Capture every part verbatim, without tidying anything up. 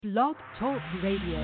Blog Talk Radio.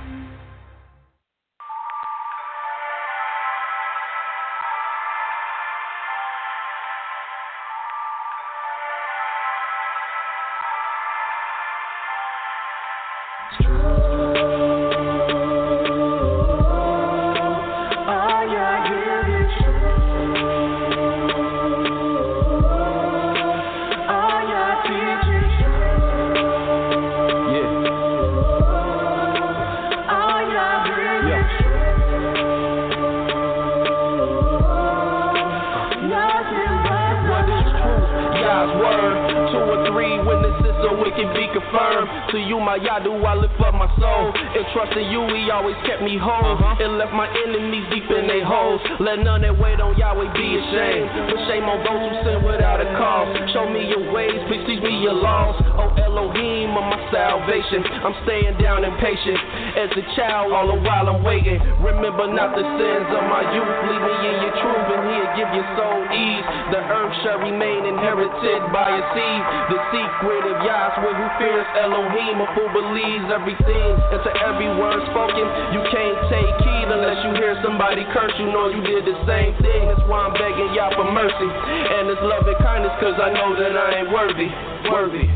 To you, my Yadu, I lift up my soul. And trusting you, he always kept me whole. Uh-huh. And left my enemies deep in their holes. Let none that wait on Yahweh be ashamed. But shame on those who sin without a cause. Show me your ways, please teach me your laws. Oh Elohim of my salvation, I'm staying down and patient. As a child, all the while I'm waiting. Remember not the sins of my youth. Lead me in your truth, and he'll give your soul ease. The earth shall remain inherited by a seed. The secret of Yahweh who fears Elohim, a fool believes everything. And to every word spoken, you can't take heed unless you hear somebody curse. You know you did the same thing. That's why I'm begging Yah for mercy and His love and kindness, cause I know that I ain't worthy, worthy.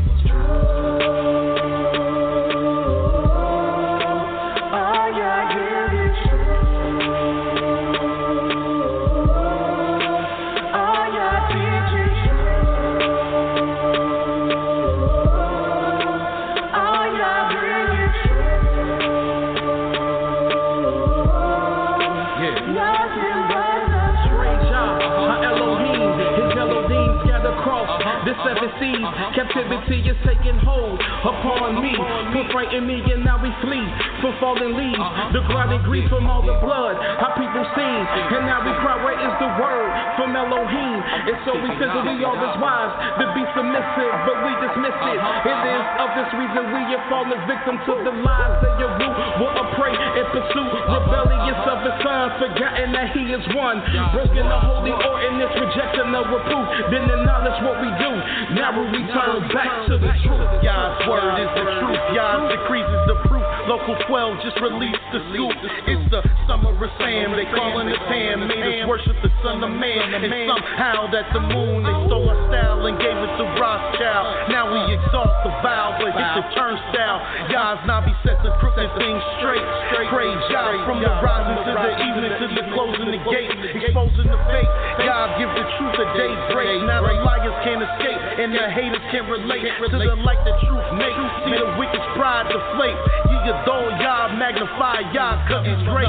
The seven seas, uh-huh. Captivity is taking hold upon me. Put frighten me and now we flee from fallen leaves. Uh-huh. The ground and grief from all the blood our people seen. And now we cry, where is the word from Elohim? And so we figure we are His wives to be submissive, but we dismiss it. Uh-huh. It is of this reason we have fallen victim to the lies that your root will pray and pursue. Rebellious of His Son, forgotten that He is one. Broken the holy ordinance, rejecting the reproof. Then acknowledge what we do. Now we return back to the truth. Yah's word is the truth. Yah's decrees is the proof. Local twelve just released the scoop. It's the summer of Sam. They calling us Ham. Made us worship the Son of Man. And somehow that the moon they stole our style and gave it to Rothschild. Now we exalt the vow, but hit the turnstile. Yah's Nabi set the crooked things straight. Praise Yah from the rising to the evening to the closing the gate. Exposing the fake. Yah give the truth a daybreak. Now the liars can't escape. And the haters can't relate to the light that truth makes. See the wicked's pride deflate. You adore Yah, magnify Yah, cause He's great.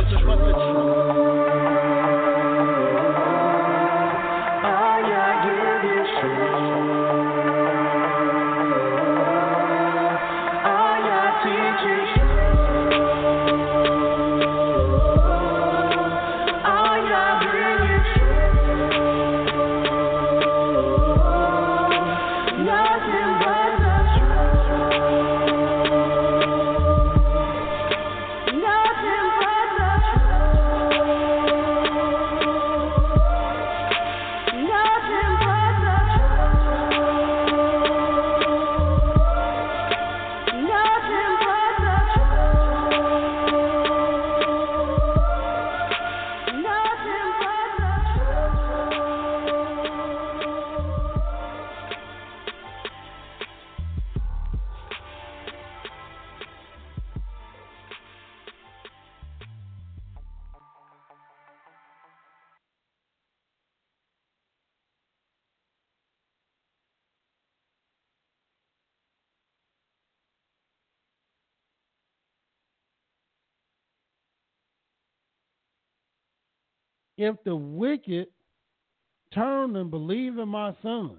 If the wicked turn and believe in my Son,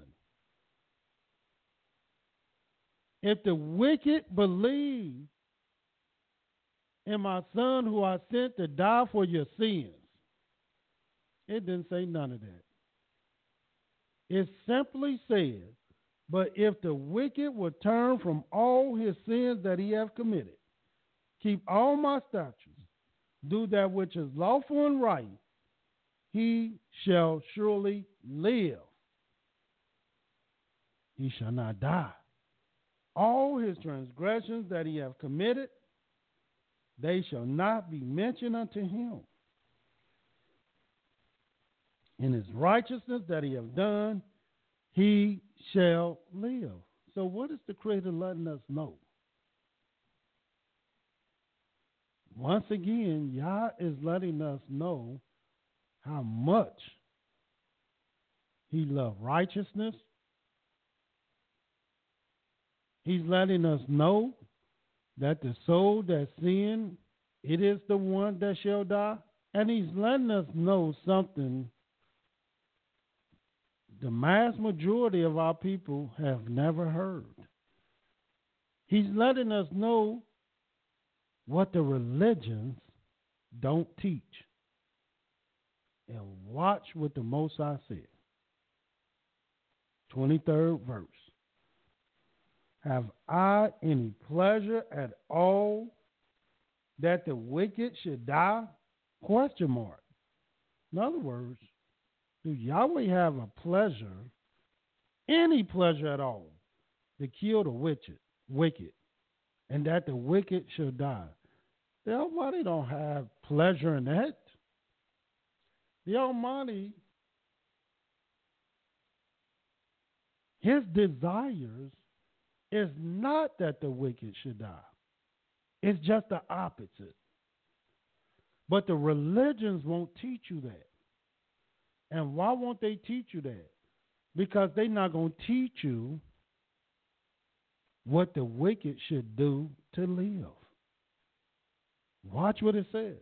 if the wicked believe in my Son who I sent to die for your sins, it didn't say none of that. It simply says, but if the wicked will turn from all his sins that he hath committed, keep all my statutes, do that which is lawful and right, he shall surely live. He shall not die. all his transgressions that he hath committed, they shall not be mentioned unto him. In his righteousness that he hath done, he shall live. So what is the Creator letting us know? Once again, Yah is letting us know how much he loved righteousness. He's letting us know that the soul that sinned, it is the one that shall die. And he's letting us know something the mass majority of our people have never heard. He's letting us know what the religions don't teach. And watch what the Most High said. twenty-third verse. Have I any pleasure at all that the wicked should die? Question mark. In other words, do Yahweh have a pleasure, any pleasure at all, to kill the wicked, wicked, and that the wicked should die? The Almighty don't have pleasure in that. The Almighty, his desires is not that the wicked should die. It's just the opposite. But the religions won't teach you that. And why won't they teach you that? Because they're not going to teach you what the wicked should do to live. Watch what it says.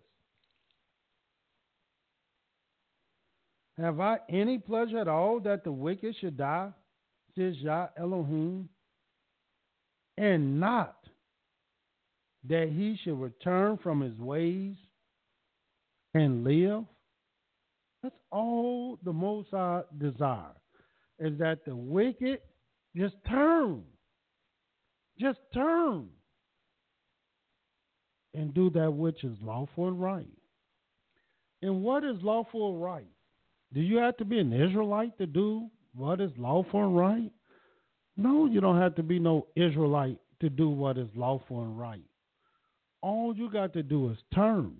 Have I any pleasure at all that the wicked should die, says Yah Elohim, and not that he should return from his ways and live? That's all the Most High desire, is that the wicked just turn. Just turn and do that which is lawful and right. And what is lawful and right? Do you have to be an Israelite to do what is lawful and right? No, you don't have to be no Israelite to do what is lawful and right. All you got to do is turn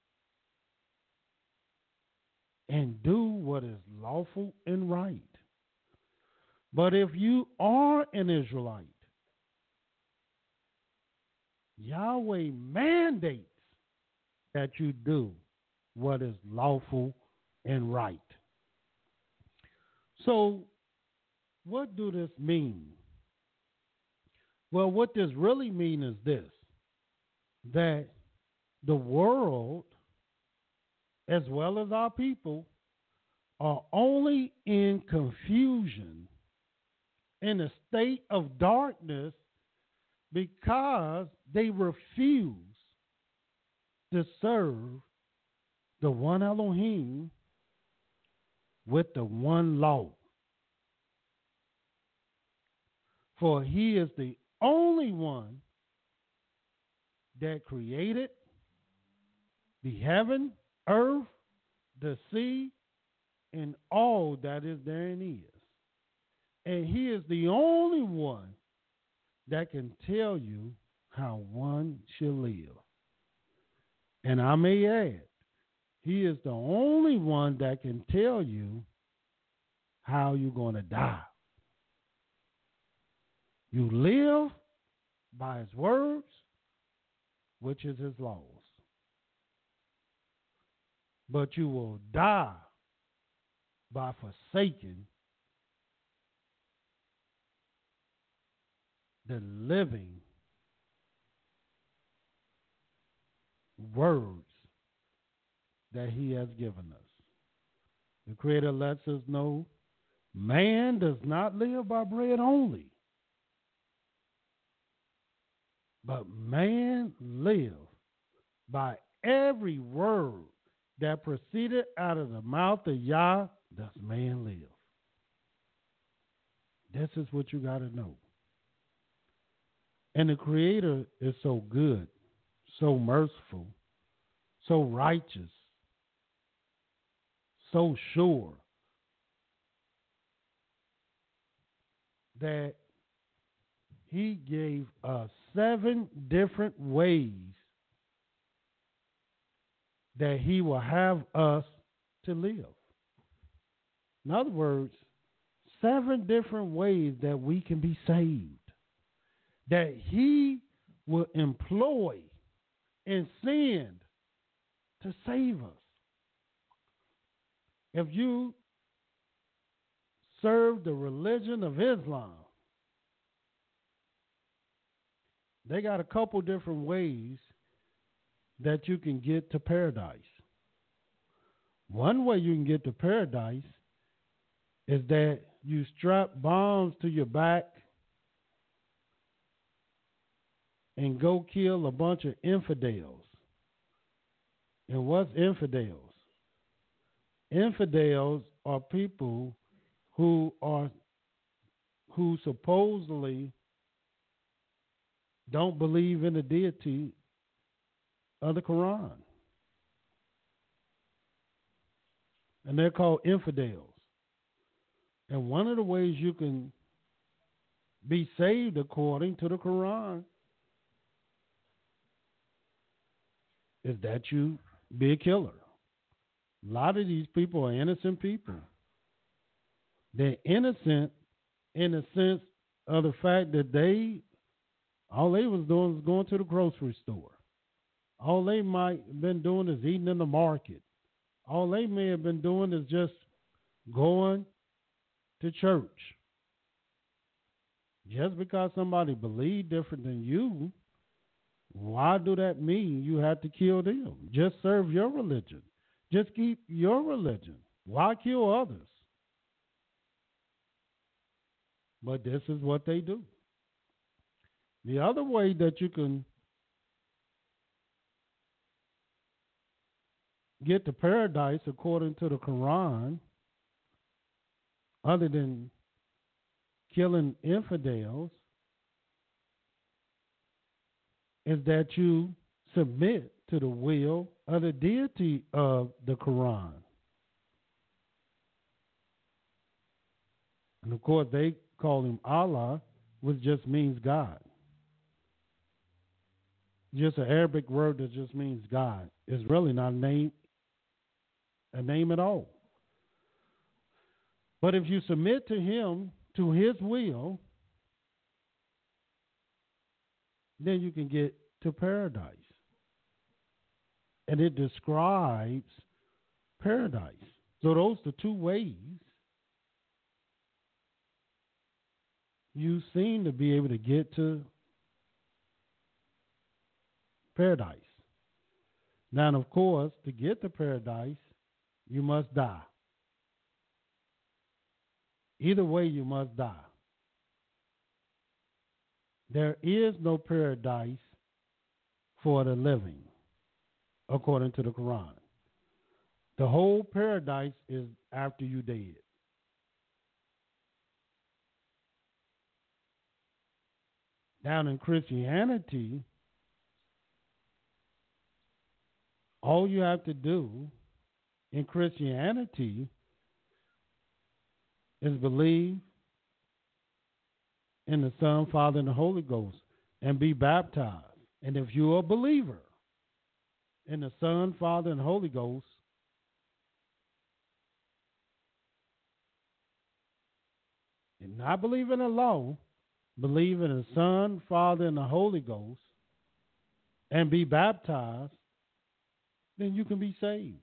and do what is lawful and right. But if you are an Israelite, Yahweh mandates that you do what is lawful and right. So, what do this mean? Well, what this really means is this, that the world, as well as our people, are only in confusion, in a state of darkness, because they refuse to serve the one Elohim with the one law. For he is the only one that created the heaven, earth, the sea, and all that is therein is. And he is the only one that can tell you how one should live. And I may add, he is the only one that can tell you how you're going to die. You live by his words, which is his laws. But you will die by forsaking the living words that he has given us. The Creator lets us know man does not live by bread only, but man lives by every word that proceeded out of the mouth of Yah, does man live. This is what you got to know. And the Creator is so good, so merciful, so righteous, so sure that he gave us seven different ways that he will have us to live. In other words, seven different ways that we can be saved, that he will employ and send to save us. If you serve the religion of Islam, they got a couple different ways that you can get to paradise. One way you can get to paradise is that you strap bombs to your back and go kill a bunch of infidels. And what's infidels? Infidels are people who are who supposedly don't believe in the deity of the Quran. And they're called infidels. And one of the ways you can be saved according to the Quran is that you be a killer. A lot of these people are innocent people. They're innocent in the sense of the fact that they, all they was doing was going to the grocery store. All they might have been doing is eating in the market. All they may have been doing is just going to church. Just because somebody believed different than you, why do that mean you have to kill them? Just serve your religion. Just keep your religion. Why kill others? But this is what they do. The other way that you can get to paradise according to the Quran, other than killing infidels, is that you submit to the will of the deity of the Quran. And of course, they call him Allah, which just means God. Just an Arabic word that just means God. It's really not a name, a name at all. But if you submit to him, to his will, then you can get to paradise. And it describes paradise. So those are the two ways you seem to be able to get to paradise. Now, of course, to get to paradise, you must die. Either way, you must die. There is no paradise for the living, according to the Quran. The whole paradise is after you dead. Down in Christianity, all you have to do in Christianity is believe in the Son, Father, and the Holy Ghost and be baptized. And if you're a believer in the Son, Father, and Holy Ghost, and not believe in the law, believe in the Son, Father, and the Holy Ghost, and be baptized, then you can be saved.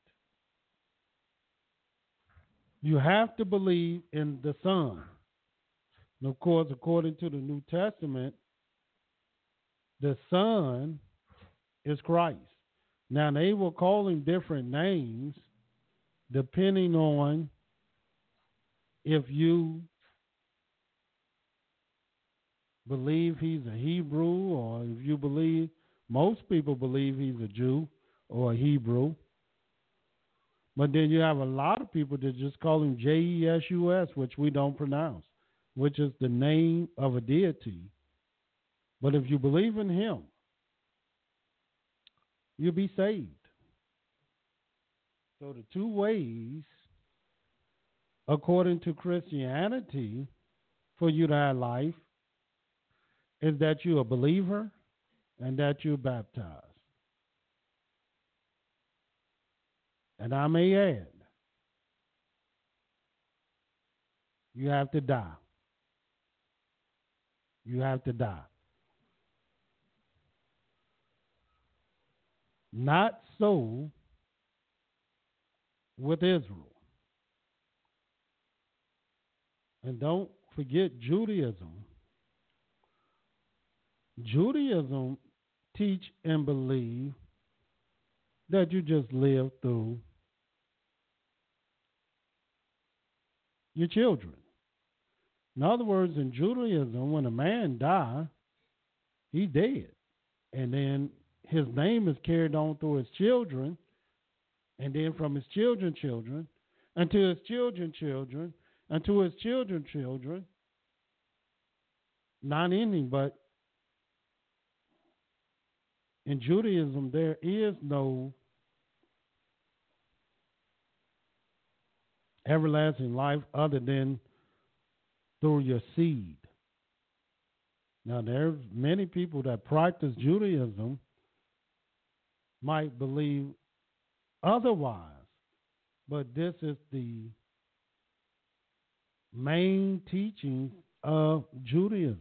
You have to believe in the Son. And of course, according to the New Testament, the Son is Christ. Now, they will call him different names depending on if you believe he's a Hebrew or if you believe, most people believe he's a Jew or a Hebrew. But then you have a lot of people that just call him J E S U S, which we don't pronounce, which is the name of a deity. But if you believe in him, you'll be saved. So the two ways, according to Christianity, for you to have life is that you're a believer and that you're baptized. And I may add, you have to die. You have to die. Not so with Israel. And don't forget Judaism. Judaism teach and believe that you just live through your children. In other words, in Judaism, when a man dies, he's dead. And then his name is carried on through his children, and then from his children's children, and to his children's children, and to his children's children. Not ending, but in Judaism, there is no everlasting life other than through your seed. Now, there's many people that practice Judaism might believe otherwise, but this is the main teaching of Judaism.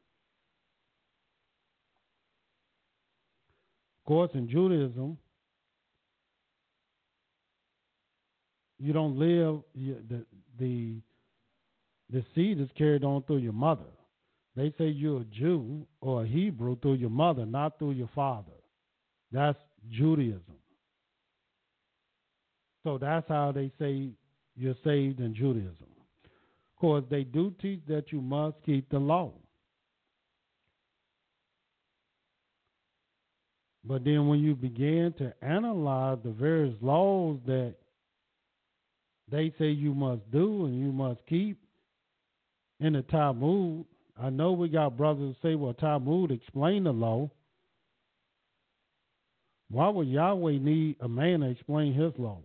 Of course, in Judaism, you don't live, you, the, the, the seed is carried on through your mother. They say you're a Jew or a Hebrew through your mother, not through your father. That's Judaism. So that's how they say you're saved in Judaism. Of course, they do teach that you must keep the law. But then when you begin to analyze the various laws that they say you must do and you must keep in the Talmud, I know we got brothers who say, well, Talmud explain the law. Why would Yahweh need a man to explain his law?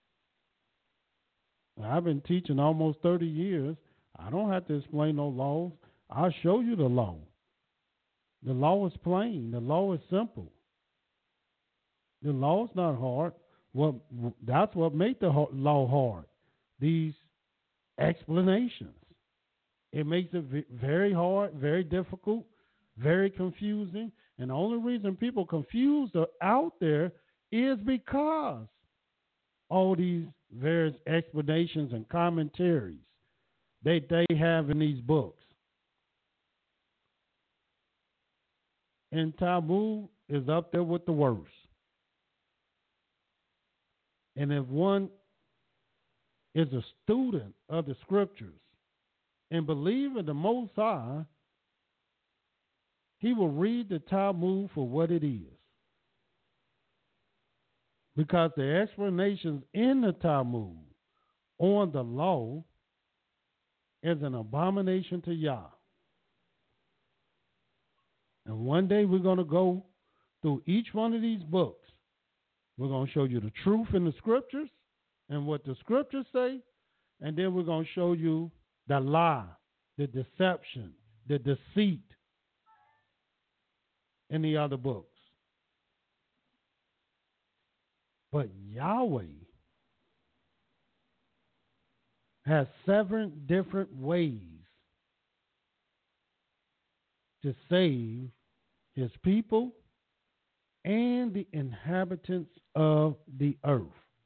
I've been teaching almost thirty years. I don't have to explain no laws. I'll show you the law. The law is plain. The law is simple. The law is not hard. What that's what makes the law hard. These explanations. It makes it very hard, very difficult, very confusing. And the only reason people confused are out there is because all these various explanations and commentaries that they have in these books. And Talmud is up there with the worst. And if one is a student of the scriptures and believe in the Most High, he will read the Talmud for what it is. Because the explanations in the Talmud on the law is an abomination to Yah. And one day we're going to go through each one of these books. We're going to show you the truth in the scriptures and what the scriptures say. And then we're going to show you the lie, the deception, the deceit in the other books. But Yahweh has seven different ways to save his people and the inhabitants of the earth.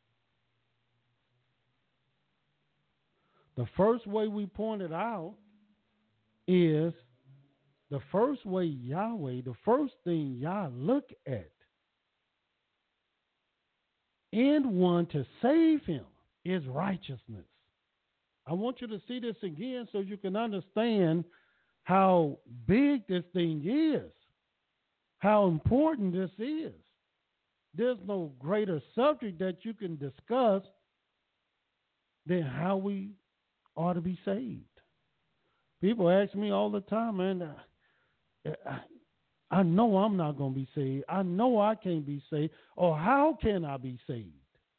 The first way we pointed out is the first way Yahweh, the first thing Yah look at and one to save him is righteousness. I want you to see this again so you can understand how big this thing is, how important this is. There's no greater subject that you can discuss than how we ought to be saved. People ask me all the time, man, I, I know I'm not going to be saved. I know I can't be saved. Or how can I be saved?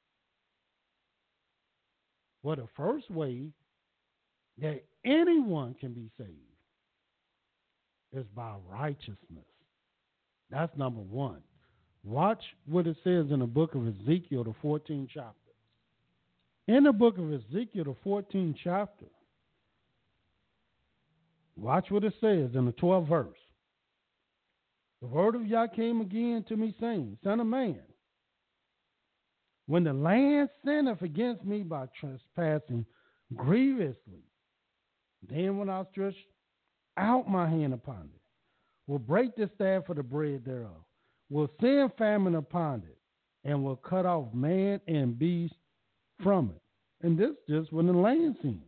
Well, the first way that anyone can be saved is by righteousness. That's number one. Watch what it says in the book of Ezekiel, the fourteenth chapter. In the book of Ezekiel, the fourteenth chapter, watch what it says in the twelfth verse. The word of Yah came again to me, saying, Son of man, when the land sinneth against me by trespassing grievously, then when I stretch out my hand upon it, will break the staff for the bread thereof, will send famine upon it, and will cut off man and beast from it. And this just when the land sinned.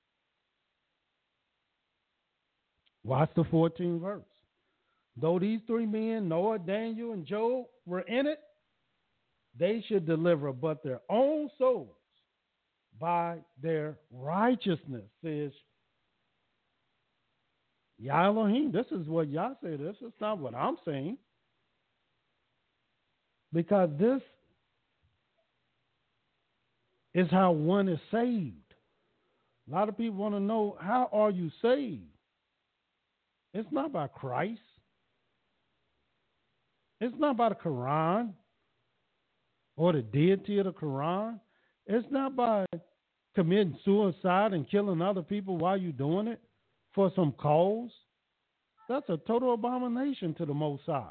Watch the fourteenth verse. Though these three men, Noah, Daniel, and Job, were in it, they should deliver but their own souls by their righteousness, says Yah Elohim. This is what Yah said. This is not what I'm saying. Because this is how one is saved. A lot of people want to know, how are you saved? It's not by Christ. It's not by the Quran or the deity of the Quran. It's not by committing suicide and killing other people while you're doing it for some cause. That's a total abomination to the Most High.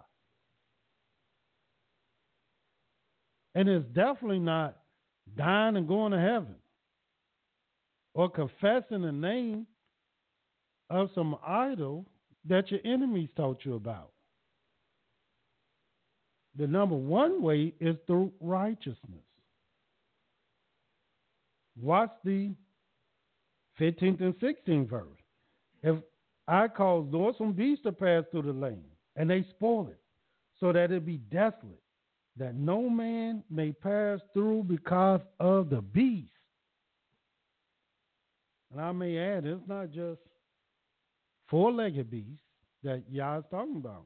And it's definitely not dying and going to heaven or confessing the name of some idol that your enemies taught you about. The number one way is through righteousness. Watch the fifteenth and sixteenth verse. If I cause noisome beasts to pass through the land, and they spoil it, so that it be desolate, that no man may pass through because of the beast. And I may add, it's not just four-legged beasts that Yah is talking about.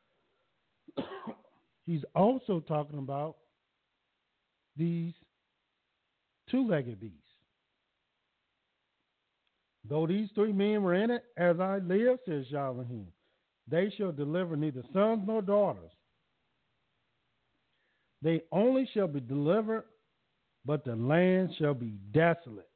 He's also talking about these two-legged beasts. Though these three men were in it, as I live, says Yah Elohim, they shall deliver neither sons nor daughters. They only shall be delivered, but the land shall be desolate.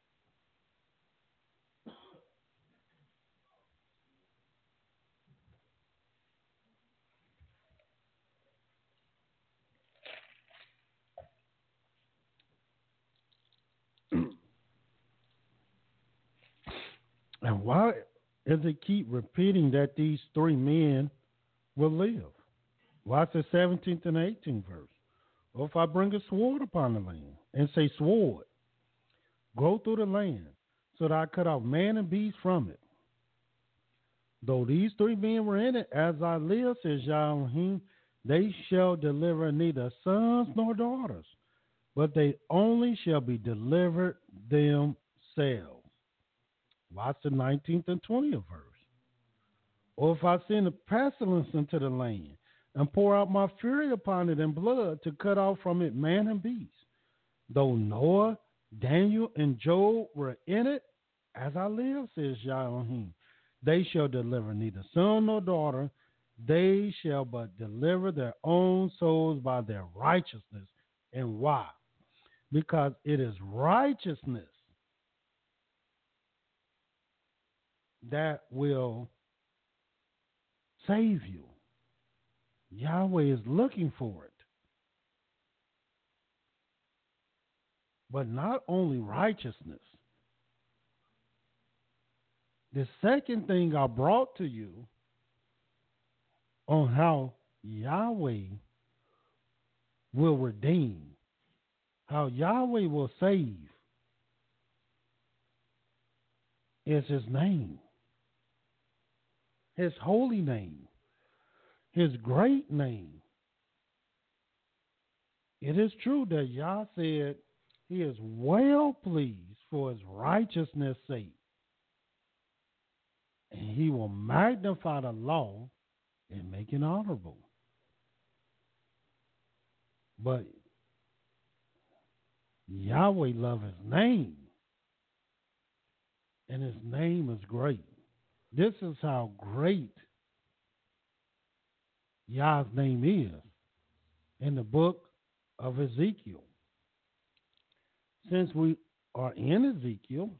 And why does it keep repeating that these three men will live? Watch the seventeenth and eighteenth verse. Or if I bring a sword upon the land and say, sword, go through the land, so that I cut off man and beast from it. Though these three men were in it, as I live, says Yah Elohim, they shall deliver neither sons nor daughters, but they only shall be delivered themselves. Watch the nineteenth and twentieth verse. Or if I send a pestilence into the land and pour out my fury upon it in blood to cut off from it man and beast, though Noah, Daniel, and Job were in it, as I live, says Yah Elohim, they shall deliver neither son nor daughter, they shall but deliver their own souls by their righteousness. And why? Because it is righteousness that will save you. Yahweh is looking for it. But not only righteousness. The second thing I brought to you on how Yahweh will redeem, how Yahweh will save, is his name. His holy name, his great name. It is true that Yah said he is well pleased for his righteousness' sake, and he will magnify the law and make it honorable. But Yahweh loves his name, and his name is great. This is how great Yah's name is in the book of Ezekiel. Since we are in Ezekiel,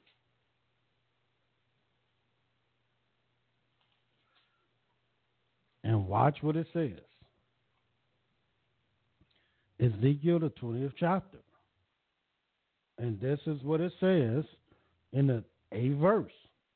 and watch what it says. Ezekiel, the twentieth chapter. And this is what it says in the eighth verse.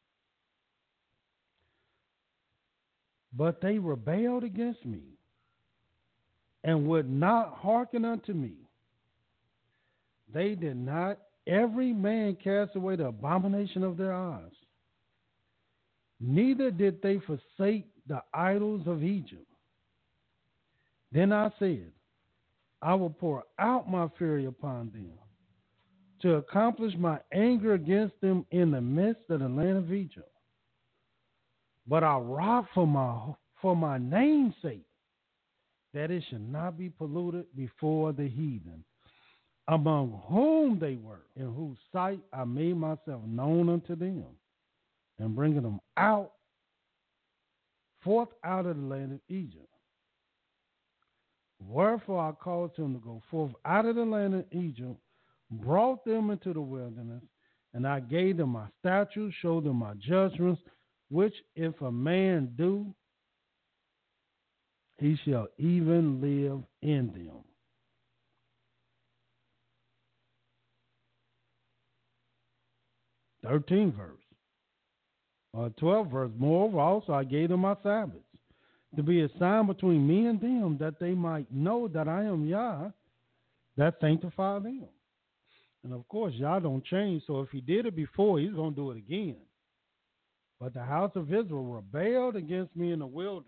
But they rebelled against me and would not hearken unto me. They did not every man cast away the abomination of their eyes. Neither did they forsake the idols of Egypt. Then I said, I will pour out my fury upon them to accomplish my anger against them in the midst of the land of Egypt. But I wrought for my for my name's sake, that it should not be polluted before the heathen, among whom they were, in whose sight I made myself known unto them, and bringing them out, forth out of the land of Egypt. Wherefore I caused them to go forth out of the land of Egypt, brought them into the wilderness, and I gave them my statutes, showed them my judgments, which if a man do, he shall even live in them. thirteenth verse. Or twelfth verse. Moreover, also I gave them my Sabbaths, to be a sign between me and them, that they might know that I am Yah, that sanctify them. And of course, Yah don't change, so if he did it before, he's going to do it again. But the house of Israel rebelled against me in the wilderness.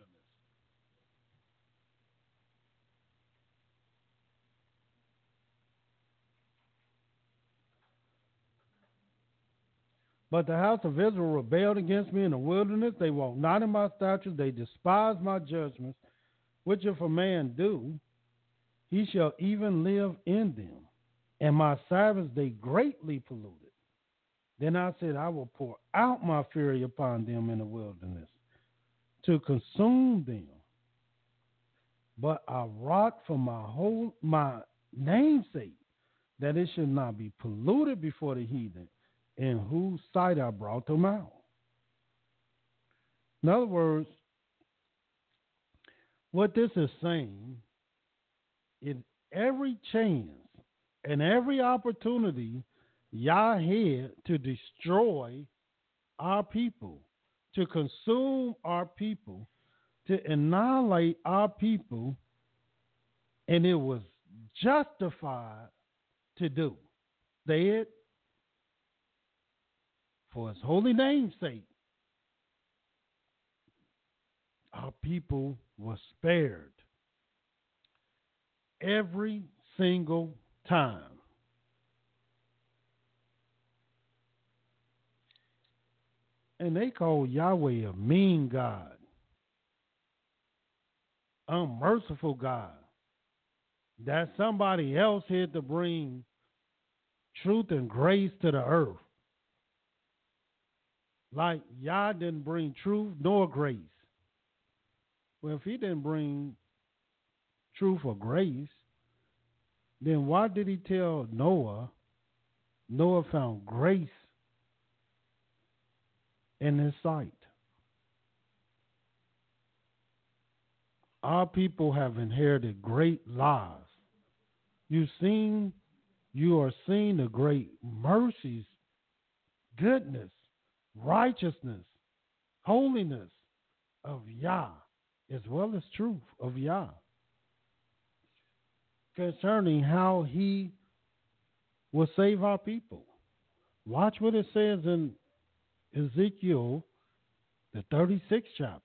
But the house of Israel rebelled against me in the wilderness. They walked not in my statutes. They despised my judgments, which if a man do, he shall even live in them. And my Sabbaths they greatly polluted. Then I said, I will pour out my fury upon them in the wilderness to consume them. But I wrought for my whole my namesake, that it should not be polluted before the heathen, in whose sight I brought them out. In other words, what this is saying, in every chance and every opportunity Yah had to destroy our people, to consume our people, to annihilate our people, and it was justified to do. Said, for his holy name's sake, our people were spared every single time. And they call Yahweh a mean God, unmerciful God, that somebody else had to bring truth and grace to the earth. Like Yah didn't bring truth nor grace. Well, if he didn't bring truth or grace, then why did he tell Noah, Noah found grace in his sight? Our people have inherited great lies. You've seen, you are seeing the great mercies, goodness, righteousness, holiness of Yah, as well as truth of Yah, concerning how he will save our people. Watch what it says in Ezekiel, the thirty-sixth chapter.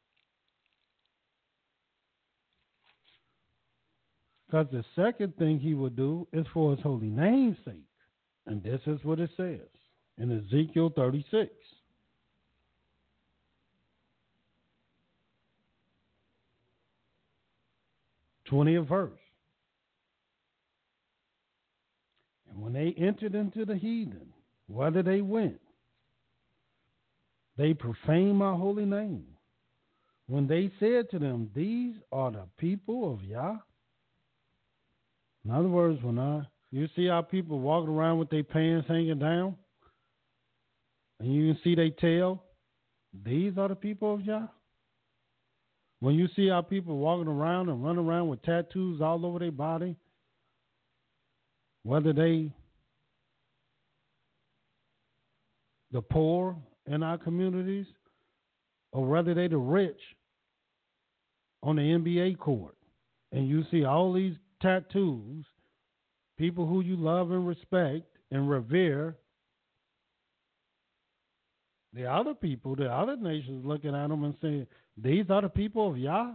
Because the second thing he will do is for his holy name's sake. And this is what it says in Ezekiel thirty-six. twentieth verse. And when they entered into the heathen, whither they went, they profaned my holy name, when they said to them, these are the people of Yah. In other words, when I you see how people walking around with their pants hanging down, and you can see they tail, these are the people of Yah. When you see how people walking around and running around with tattoos all over their body, whether they the poor in our communities or whether they the rich on the N B A court, and you see all these tattoos, people who you love and respect and revere, the other people, the other nations looking at them and saying, these are the people of Yah.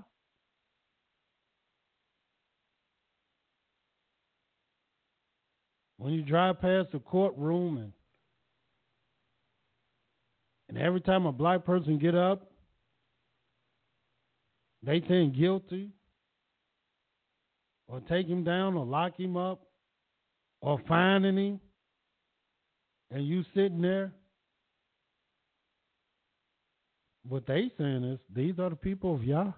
When you drive past the courtroom and and every time a black person get up, they saying guilty or take him down or lock him up or fining him, and you sitting there, what they saying is, these are the people of Yah.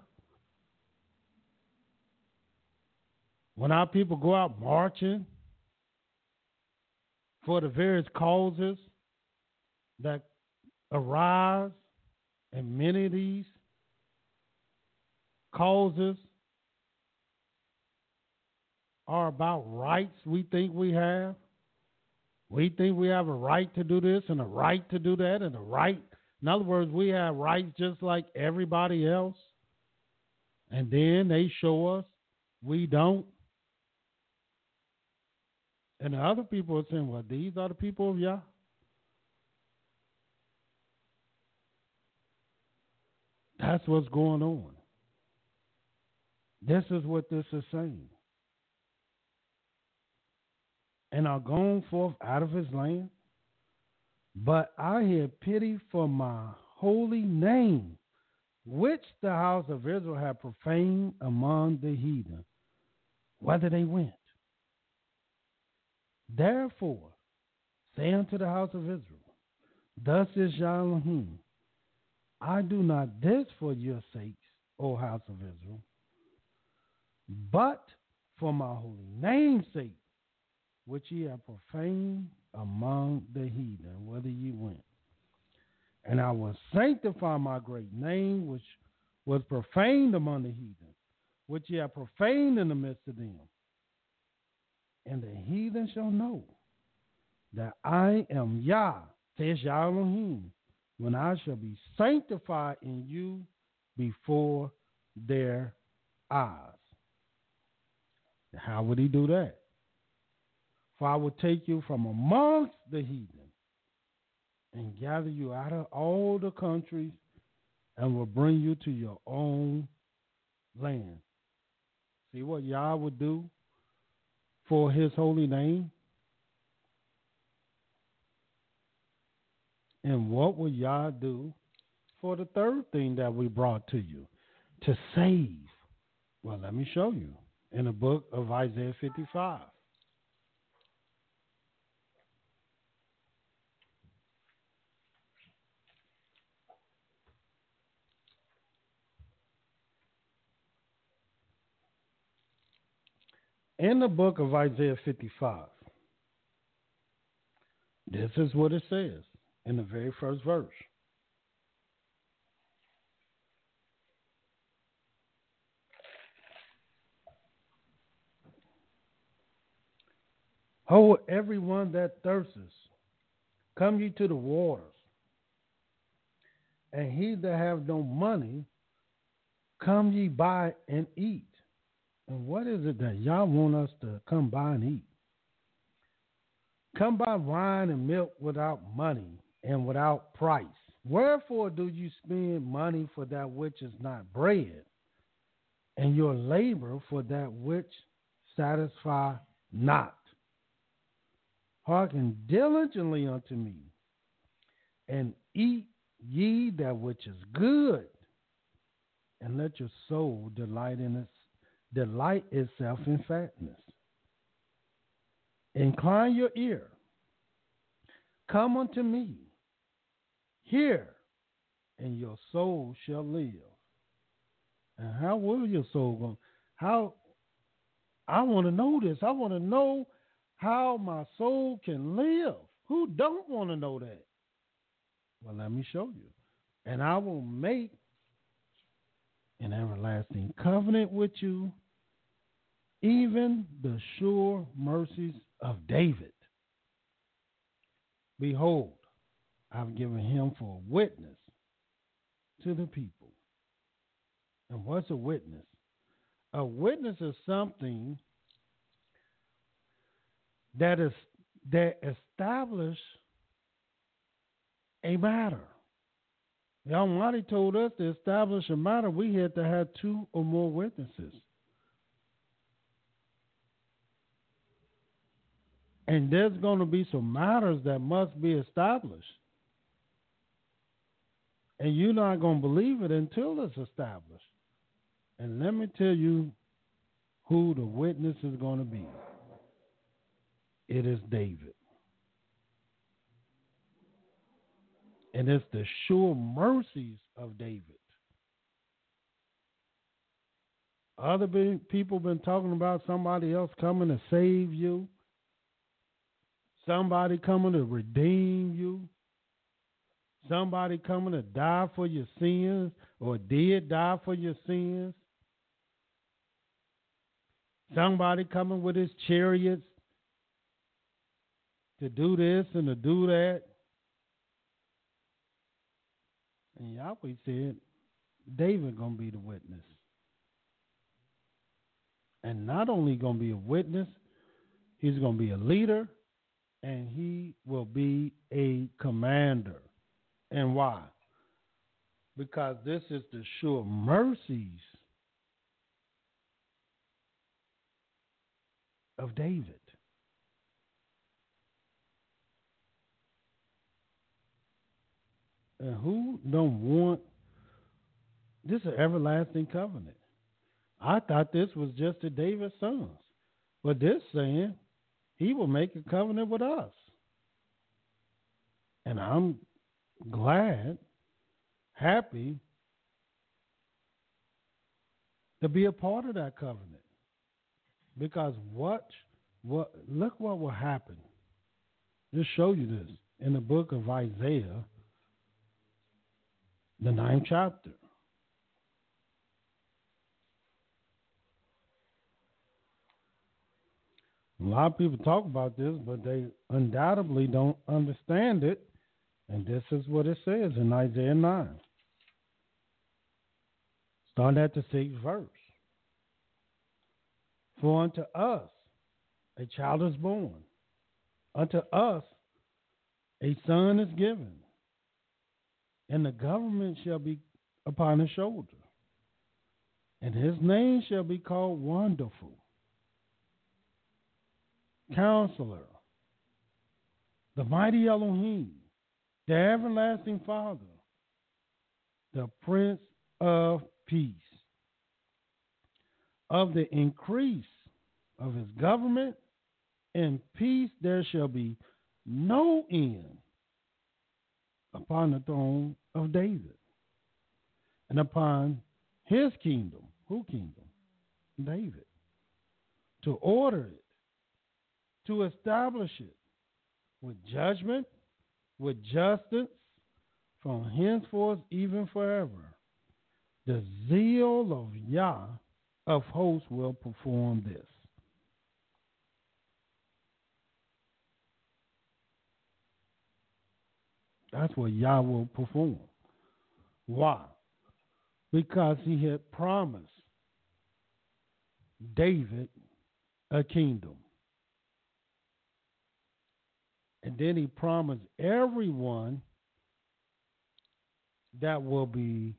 When our people go out marching for the various causes that arise, and many of these causes are about rights we think we have. We think we have a right to do this and a right to do that and a right. In other words, we have rights just like everybody else. And then they show us we don't. And the other people are saying, well, these are the people of Yah. That's what's going on. This is what this is saying. And are gone forth out of his land. But I had pity for my holy name, which the house of Israel had profaned among the heathen, whither they went. Therefore, say unto the house of Israel, thus is Yah Elohim, I do not this for your sakes, O house of Israel, but for my holy name's sake, which ye have profaned among the heathen, whither ye went. And I will sanctify my great name, which was profaned among the heathen, which ye have profaned in the midst of them. And the heathen shall know that I am Yah, says Yah Elohim, when I shall be sanctified in you before their eyes. How would he do that? For I will take you from amongst the heathen and gather you out of all the countries and will bring you to your own land. See what Yah would do for his holy name? And what will Yah do for the third thing that we brought to you? To save. Well, let me show you in the book of Isaiah fifty-five. In the book of Isaiah fifty-five, this is what it says in the very first verse. Ho, everyone that thirsteth, come ye to the waters, and he that have no money, come ye buy and eat. And what is it that y'all want us to come by and eat? Come buy wine and milk without money and without price. Wherefore do you spend money for that which is not bread, and your labor for that which satisfy not? Hearken diligently unto me, and eat ye that which is good, and let your soul delight in its delight itself in fatness. Incline your ear. Come unto me. Hear, and your soul shall live. And how will your soul go? How I want to know this. I want to know how my soul can live. Who don't want to know that? Well, let me show you. And I will make an everlasting covenant with you, even the sure mercies of David. Behold, I've given him for a witness to the people. And what's a witness? A witness is something that is that establish a matter. The Almighty told us to establish a matter, we had to have two or more witnesses. And there's going to be some matters that must be established. And you're not going to believe it until it's established. And let me tell you who the witness is going to be. It is David. And it's the sure mercies of David. Other be- people been talking about somebody else coming to save you. Somebody coming to redeem you. Somebody coming to die for your sins or did die for your sins. Somebody coming with his chariots to do this and to do that. And Yahweh said, David going to be the witness. And not only going to be a witness, he's going to be a leader, and he will be a commander. And why? Because this is the sure mercies of David. And who don't want this is an everlasting covenant? I thought this was just to David's sons. But this saying he will make a covenant with us. And I'm glad, happy to be a part of that covenant. Because what, what, look what will happen. Just show you this in the book of Isaiah, the ninth chapter. A lot of people talk about this, but they undoubtedly don't understand it. And this is what it says in Isaiah nine. Start at the sixth verse. For unto us a child is born, unto us a son is given, and the government shall be upon his shoulder, and his name shall be called Wonderful, Counselor, the Mighty Elohim, the Everlasting Father, the Prince of Peace. Of the increase of his government and peace there shall be no end upon the throne of David and upon his kingdom. Who kingdom? David. To order it, to establish it with judgment, with justice, from henceforth even forever. The zeal of Yah of hosts will perform this. That's what Yah will perform. Why? Because he had promised David a kingdom. And then he promised everyone that will be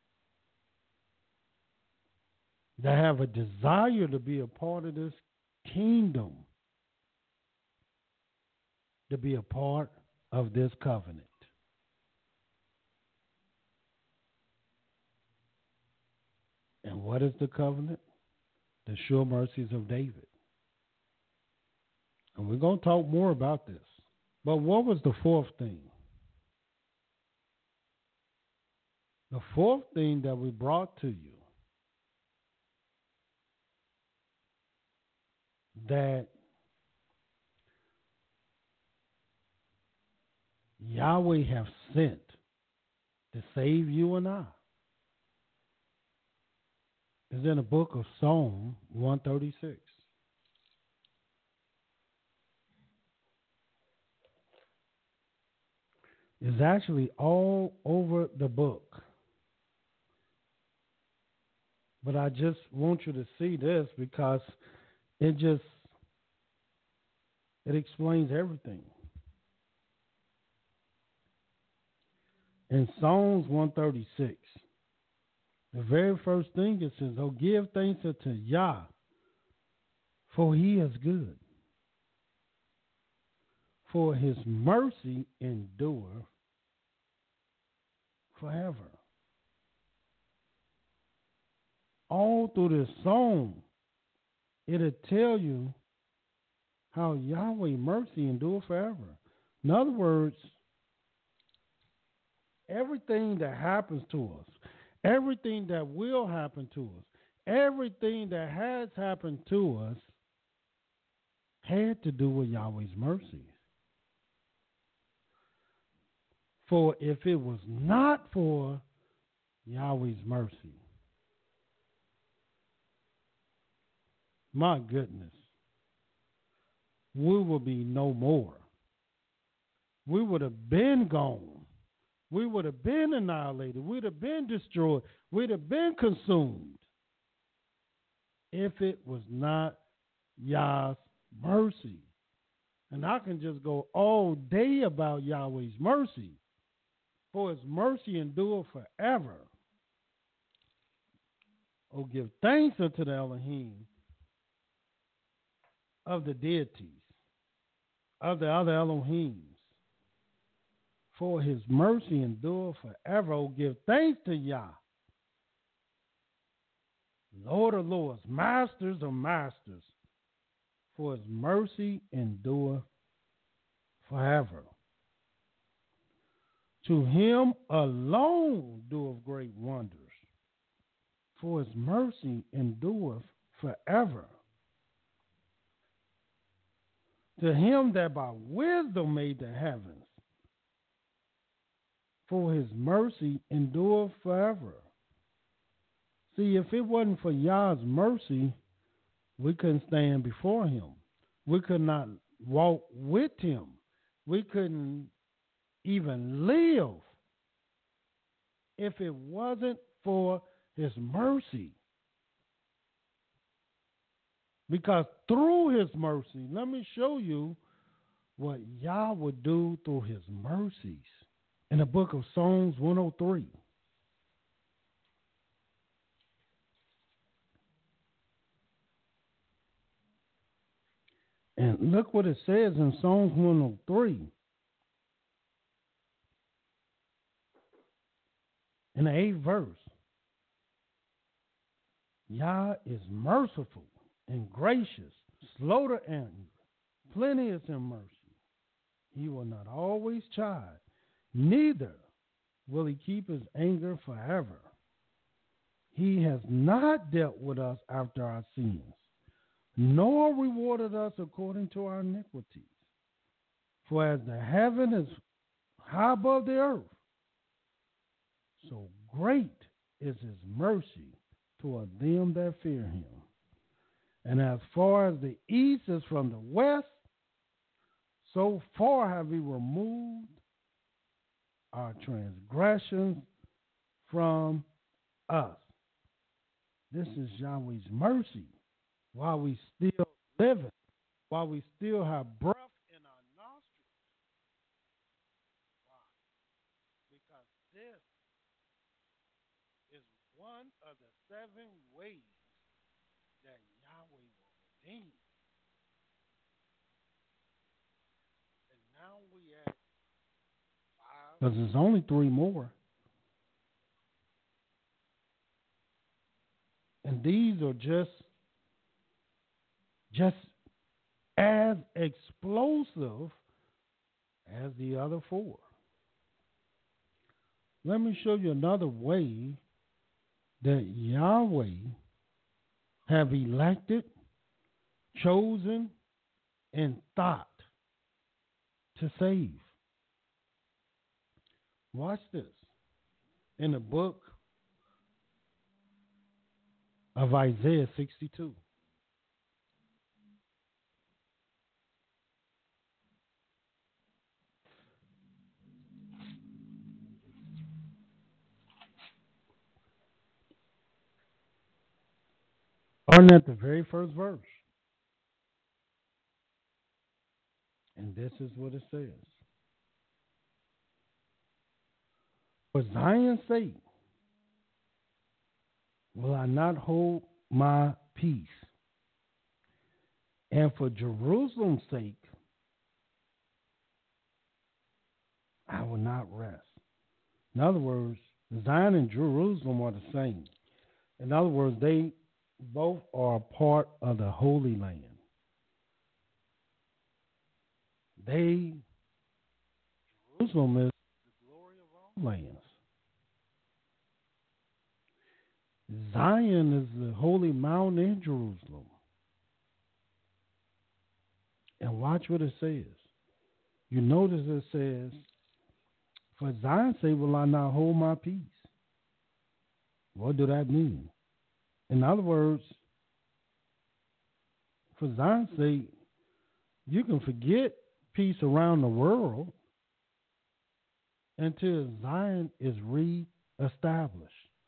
that have a desire to be a part of this kingdom, to be a part of this covenant. And what is the covenant? The sure mercies of David. And we're going to talk more about this. But what was the fourth thing? The fourth thing that we brought to you that Yahweh have sent to save you and I is in the book of Psalm one thirty-six. It's actually all over the book. But I just want you to see this because it just, it explains everything. In Psalms one thirty-six, the very first thing it says, "Oh, give thanks unto Yah, for he is good, for his mercy endure forever." All through this song, it'll tell you how Yahweh mercy endure forever. In other words, everything that happens to us, everything that will happen to us, everything that has happened to us had to do with Yahweh's mercy. For if it was not for Yahweh's mercy, my goodness, we would be no more. We would have been gone. We would have been annihilated. We'd have been destroyed. We'd have been consumed if it was not Yah's mercy. And I can just go all day about Yahweh's mercy, for his mercy endure forever. Oh, give thanks unto the Elohim of the deities, of the other Elohims, for his mercy endure forever. Oh, give thanks to Yah, Lord of lords, masters of masters, for his mercy endure forever. To him alone doeth great wonders, for his mercy endureth forever. To him that by wisdom made the heavens, for his mercy endureth forever. See, if it wasn't for Yah's mercy, we couldn't stand before him. We could not walk with him. We couldn't even live if it wasn't for his mercy. Because through his mercy, let me show you what Yah would do through his mercies. In the book of Psalms one oh three. And look what it says in Psalms one oh three. In the eighth verse. Yah is merciful and gracious, slow to anger, plenteous in mercy. He will not always chide, neither will he keep his anger forever. He has not dealt with us after our sins, nor rewarded us according to our iniquities. For as the heaven is high above the earth, so great is his mercy toward them that fear him. And as far as the east is from the west, so far have we removed our transgressions from us. This is Yahweh's mercy while we still living, while we still have breath in our nostrils. Why? Because this is one of the seven ways that Yahweh will redeem. And now we at five. Because there's only three more. And these are just, just as explosive as the other four. Let me show you another way that Yahweh have elected chosen and thought to save. Watch this. In the book of Isaiah sixty-two. Starting at the very first verse. And this is what it says. For Zion's sake will I not hold my peace, and for Jerusalem's sake I will not rest. In other words, Zion and Jerusalem are the same. In other words, they both are a part of the Holy Land. They, Jerusalem is the glory of all lands. Zion is the holy mountain in Jerusalem. And watch what it says. You notice it says, for Zion's sake will I not hold my peace. What do that mean? In other words, for Zion's sake, you can forget peace around the world until Zion is reestablished.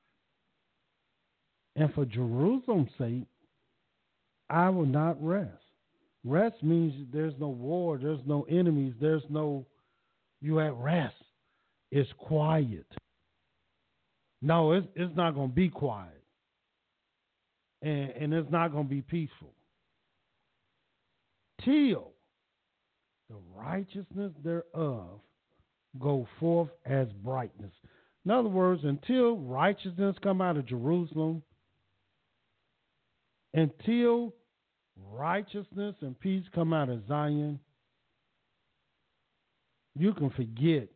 And for Jerusalem's sake, I will not rest. Rest means there's no war, there's no enemies, there's no, you at rest. It's quiet. No, it's, it's not going to be quiet. And, and it's not going to be peaceful. Till the righteousness thereof go forth as brightness. In other words, until righteousness come out of Jerusalem, until righteousness and peace come out of Zion, you can forget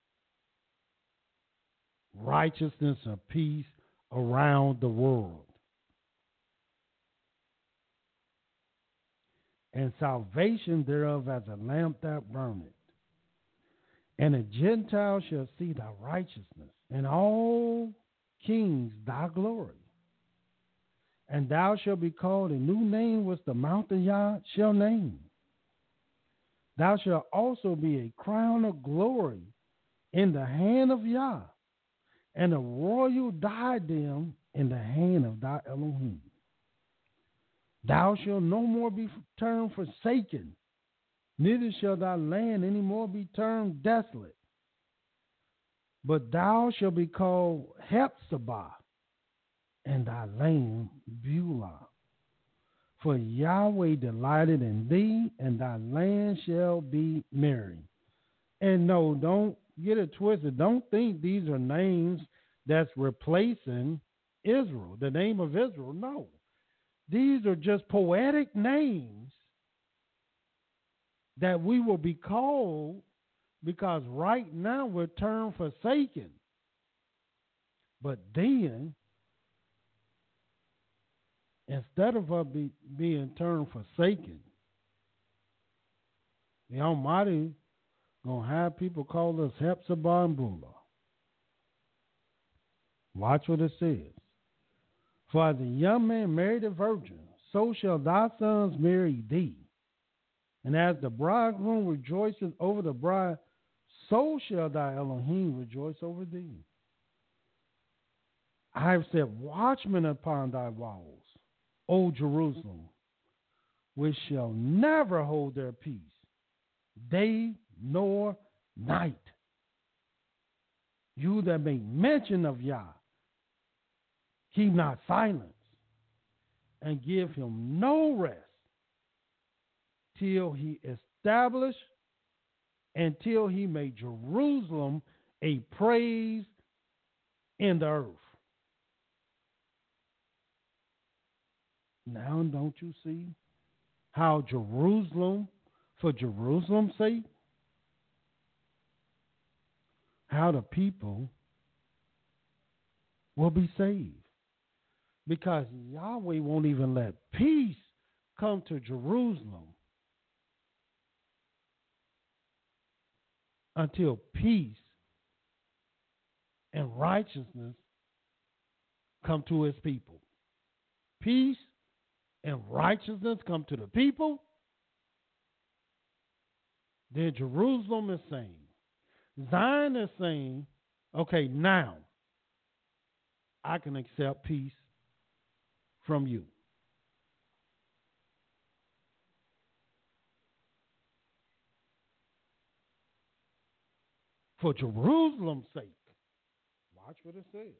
righteousness and peace around the world. And salvation thereof as a lamp that burneth. And a Gentile shall see thy righteousness, and all kings thy glory. And thou shalt be called a new name which the mouth of Yah shall name. Thou shalt also be a crown of glory in the hand of Yah, and a royal diadem in the hand of thy Elohim. Thou shalt no more be termed forsaken, neither shall thy land any more be termed desolate. But thou shalt be called Hephzibah, and thy land Beulah. For Yahweh delighted in thee, and thy land shall be merry. And no, don't get it twisted. Don't think these are names that's replacing Israel, the name of Israel. No. These are just poetic names that we will be called because right now we're termed forsaken. But then, instead of us be, being termed forsaken, the Almighty going to have people call us Hephzibah and Beulah. Watch what it says. For as the young man married a virgin, so shall thy sons marry thee. And as the bridegroom rejoices over the bride, so shall thy Elohim rejoice over thee. I have set watchmen upon thy walls, O Jerusalem, which shall never hold their peace, day nor night. You that make mention of Yah, keep not silence, and give him no rest till he establish and till he make Jerusalem a praise in the earth. Now don't you see how Jerusalem, for Jerusalem's sake, how the people will be saved? Because Yahweh won't even let peace come to Jerusalem until peace and righteousness come to his people. Peace and righteousness come to the people. Then Jerusalem is saying, Zion is saying, okay, now I can accept peace from you. For Jerusalem's sake. Watch what it says.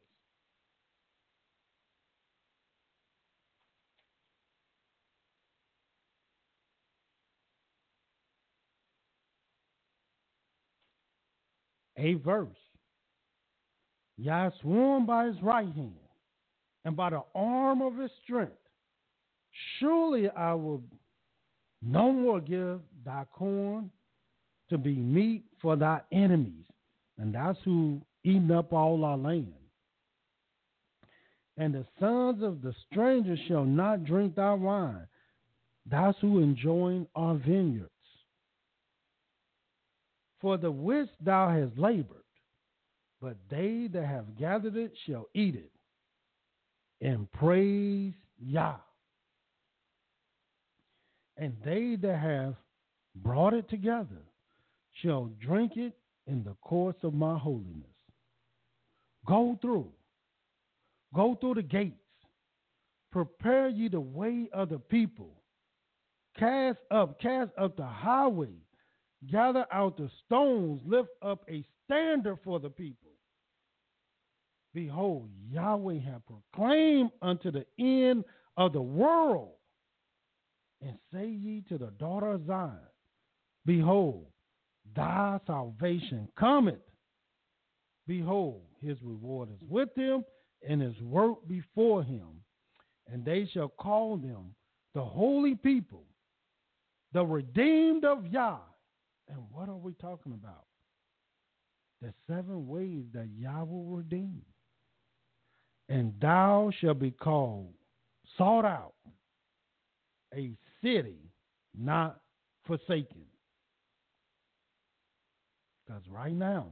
A verse. Yah sworn by his right hand and by the arm of his strength, surely I will no more give thy corn to be meat for thy enemies, and that's who eating up all our land. And the sons of the stranger shall not drink thy wine, that's who enjoying our vineyards. For the which thou hast labored, but they that have gathered it shall eat it, and praise Yah. And they that have brought it together shall drink it in the course of my holiness. Go through, go through the gates, prepare ye the way of the people, cast up, cast up the highway, gather out the stones, lift up a standard for the people. Behold, Yahweh hath proclaimed unto the end of the world, and say ye to the daughter of Zion, behold, thy salvation cometh. Behold, his reward is with him, and his work before him. And they shall call them the holy people, the redeemed of Yah. And what are we talking about? The seven ways that Yah will redeem. And thou shalt be called, sought out, a city not forsaken. Because right now,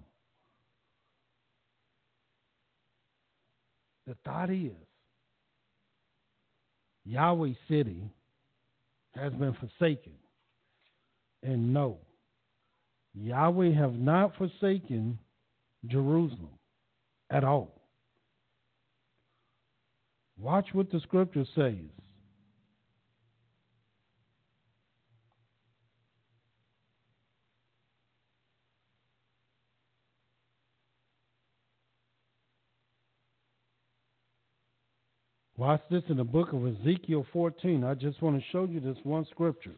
the thought is, Yahweh city has been forsaken. And no, Yahweh have not forsaken Jerusalem at all. Watch what the scripture says. Watch this in the book of Ezekiel fourteen. I just want to show you this one scripture.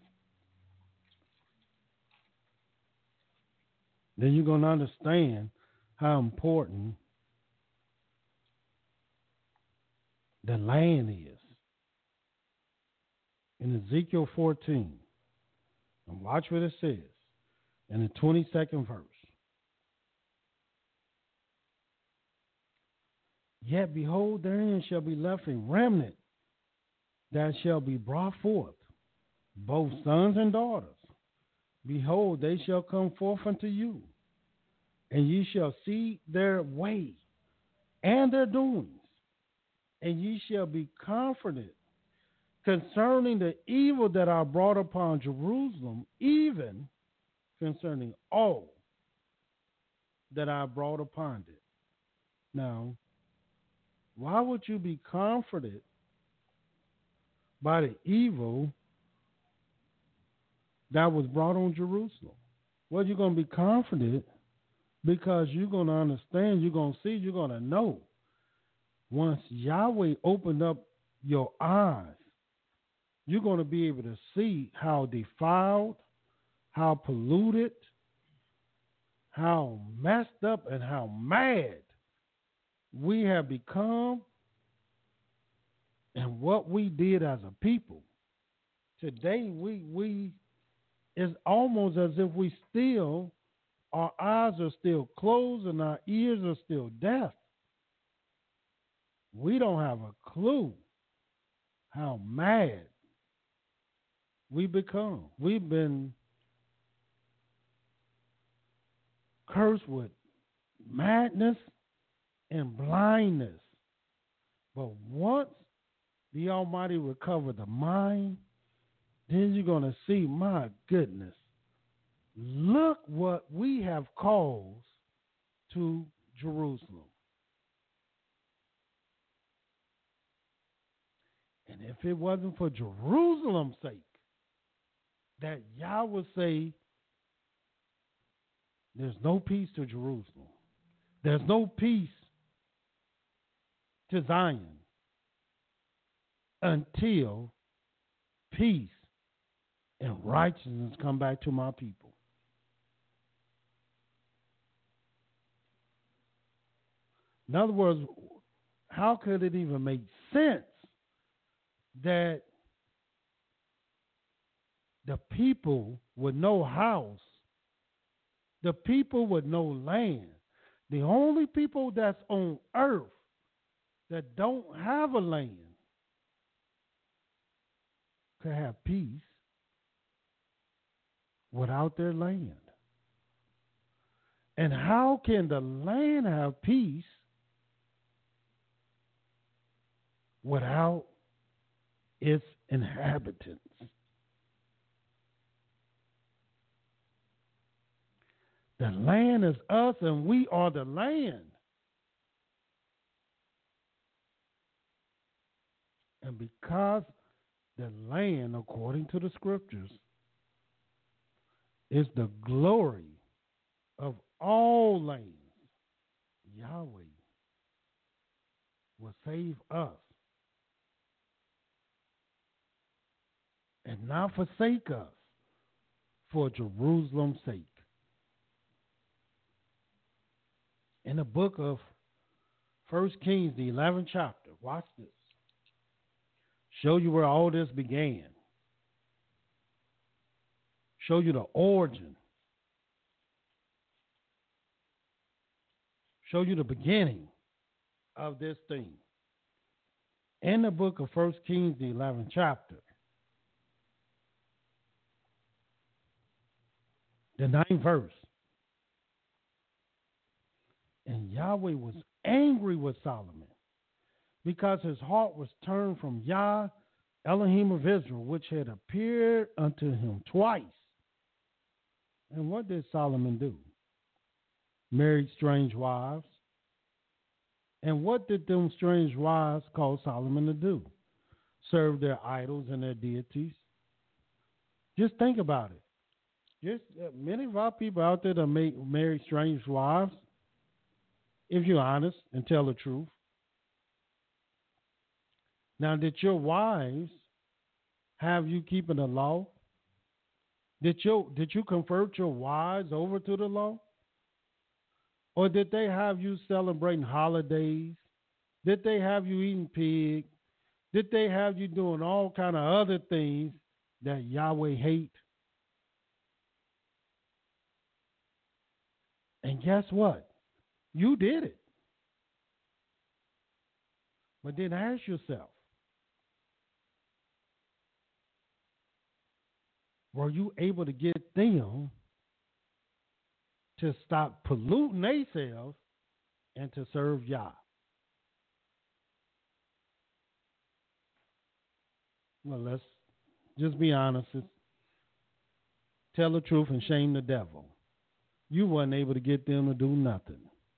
Then you're going to understand how important the land is. In Ezekiel fourteen, and watch what it says in the twenty-second verse. Yet behold, therein shall be left a remnant that shall be brought forth, both sons and daughters. Behold, they shall come forth unto you, and ye shall see their way and their doings, and ye shall be comforted concerning the evil that I brought upon Jerusalem, even concerning all that I brought upon it. Now, why would you be comforted by the evil that was brought on Jerusalem? Well, you're going to be comforted because you're going to understand, you're going to see, you're going to know. Once Yahweh opened up your eyes, you're going to be able to see how defiled, how polluted, how messed up, and how mad we have become, and what we did as a people. Today, we we it's almost as if we still, our eyes are still closed and our ears are still deaf. We don't have a clue how mad we become. We've been cursed with madness and blindness. But once the Almighty recover the mind, then you're going to see, my goodness, look what we have caused to Jerusalem. And if it wasn't for Jerusalem's sake, that Yah would say, there's no peace to Jerusalem. There's no peace to Zion until peace and righteousness come back to my people. In other words, how could it even make sense that the people with no house, the people with no land, the only people that's on earth that don't have a land could have peace without their land? And how can the land have peace without its inhabitants? The land is us and we are the land. And because the land, according to the scriptures, is the glory of all lands, Yahweh will save us and not forsake us for Jerusalem's sake. In the book of First Kings, the eleventh chapter, watch this. Show you where all this began. Show you the origin. Show you the beginning of this thing. In the book of First Kings, the eleventh chapter, the ninth verse. And Yahweh was angry with Solomon because his heart was turned from Yah, Elohim of Israel, which had appeared unto him twice. And what did Solomon do? Married strange wives. And what did them strange wives cause Solomon to do? Serve their idols and their deities. Just think about it. Just uh, many of our people out there that make marry strange wives, if you're honest and tell the truth. Now, did your wives have you keeping the law? Did you, did you convert your wives over to the law? Or did they have you celebrating holidays? Did they have you eating pig? Did they have you doing all kind of other things that Yahweh hates? And guess what? You did it. But then ask yourself, were you able to get them to stop polluting themselves and to serve Yah? Well, let's just be honest. Tell the truth and shame the devil. You weren't able to get them to do nothing.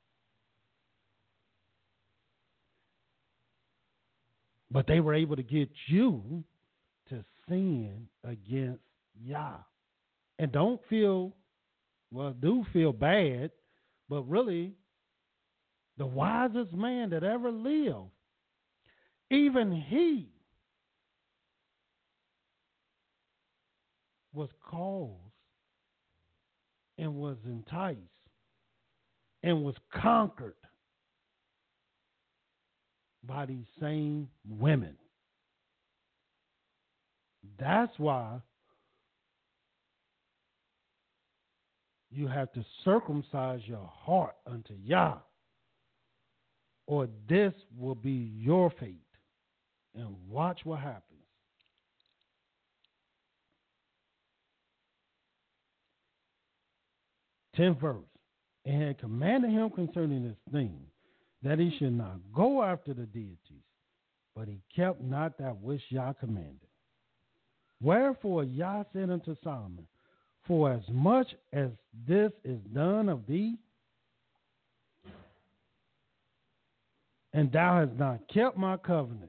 But they were able to get you to sin against Yah. And don't feel, well, do feel bad, but really, the wisest man that ever lived, even he was caused and was enticed and was conquered by these same women. That's why you have to circumcise your heart unto Yah, or this will be your fate. And watch what happens. tenth verse. And had commanded him concerning this thing, that he should not go after the deities, but he kept not that which Yah commanded. Wherefore Yah said unto Solomon, for as much as this is done of thee, and thou hast not kept my covenant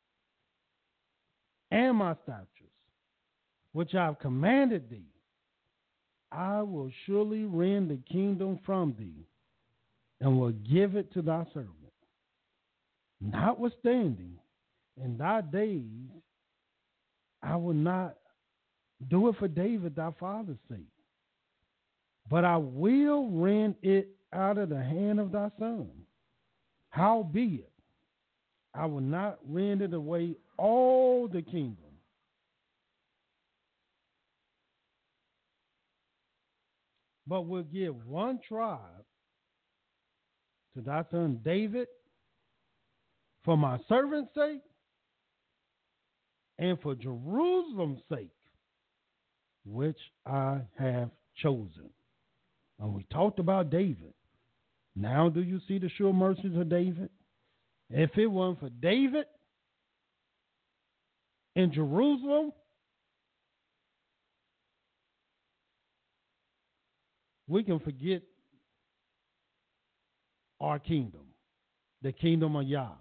and my statutes, which I have commanded thee, I will surely rend the kingdom from thee, and will give it to thy servant. Notwithstanding, in thy days I will not do it for David thy father's sake, but I will rend it out of the hand of thy son. Howbeit, I will not rend it away all the kingdom, but will give one tribe to thy son David for my servant's sake and for Jerusalem's sake, which I have chosen. And we talked about David. Now do you see the sure mercies of David? If it weren't for David in Jerusalem, we can forget our kingdom, the kingdom of Yah.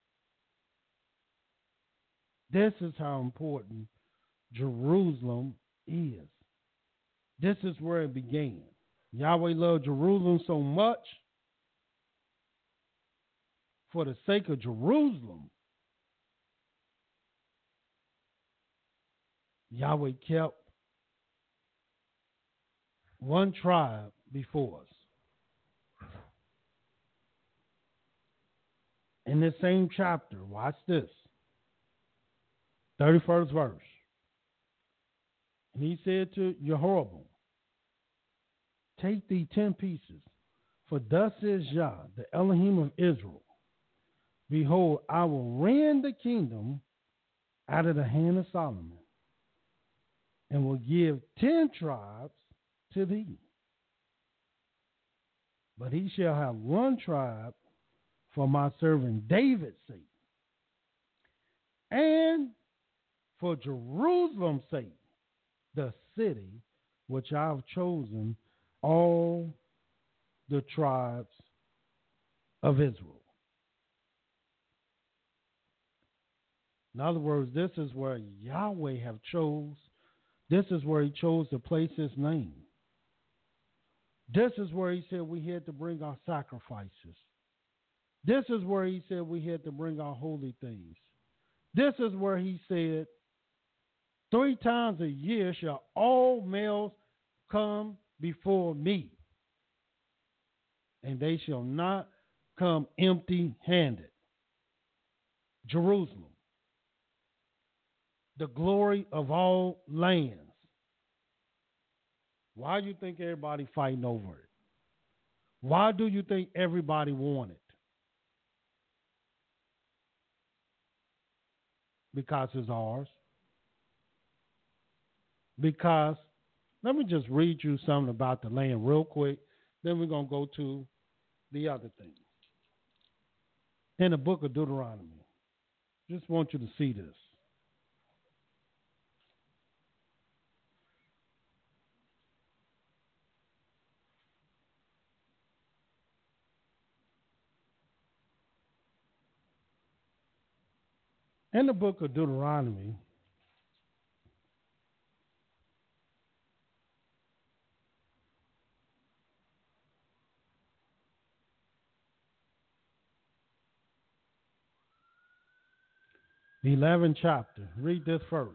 This is how important Jerusalem is. This is where it began. Yahweh loved Jerusalem so much, for the sake of Jerusalem, Yahweh kept one tribe before us. In this same chapter, watch this, thirty-first verse. And he said to Jehoram, take thee ten pieces, for thus says Yah, the Elohim of Israel, behold, I will rend the kingdom out of the hand of Solomon, and will give ten tribes to thee. But he shall have one tribe for my servant David's sake, and for Jerusalem's sake, the city which I have chosen, all the tribes of Israel. In other words, this is where Yahweh have chose. This is where he chose to place his name. This is where he said we had to bring our sacrifices. This is where he said we had to bring our holy things. This is where he said, three times a year shall all males come before me, and they shall not come empty-handed. Jerusalem, the glory of all lands. Why do you think everybody fighting over it? Why do you think everybody want it? Because it's ours. Because, let me just read you something about the land real quick. Then we're going to go to the other thing. In the book of Deuteronomy. Just want you to see this. In the book of Deuteronomy, the eleventh chapter, read this first.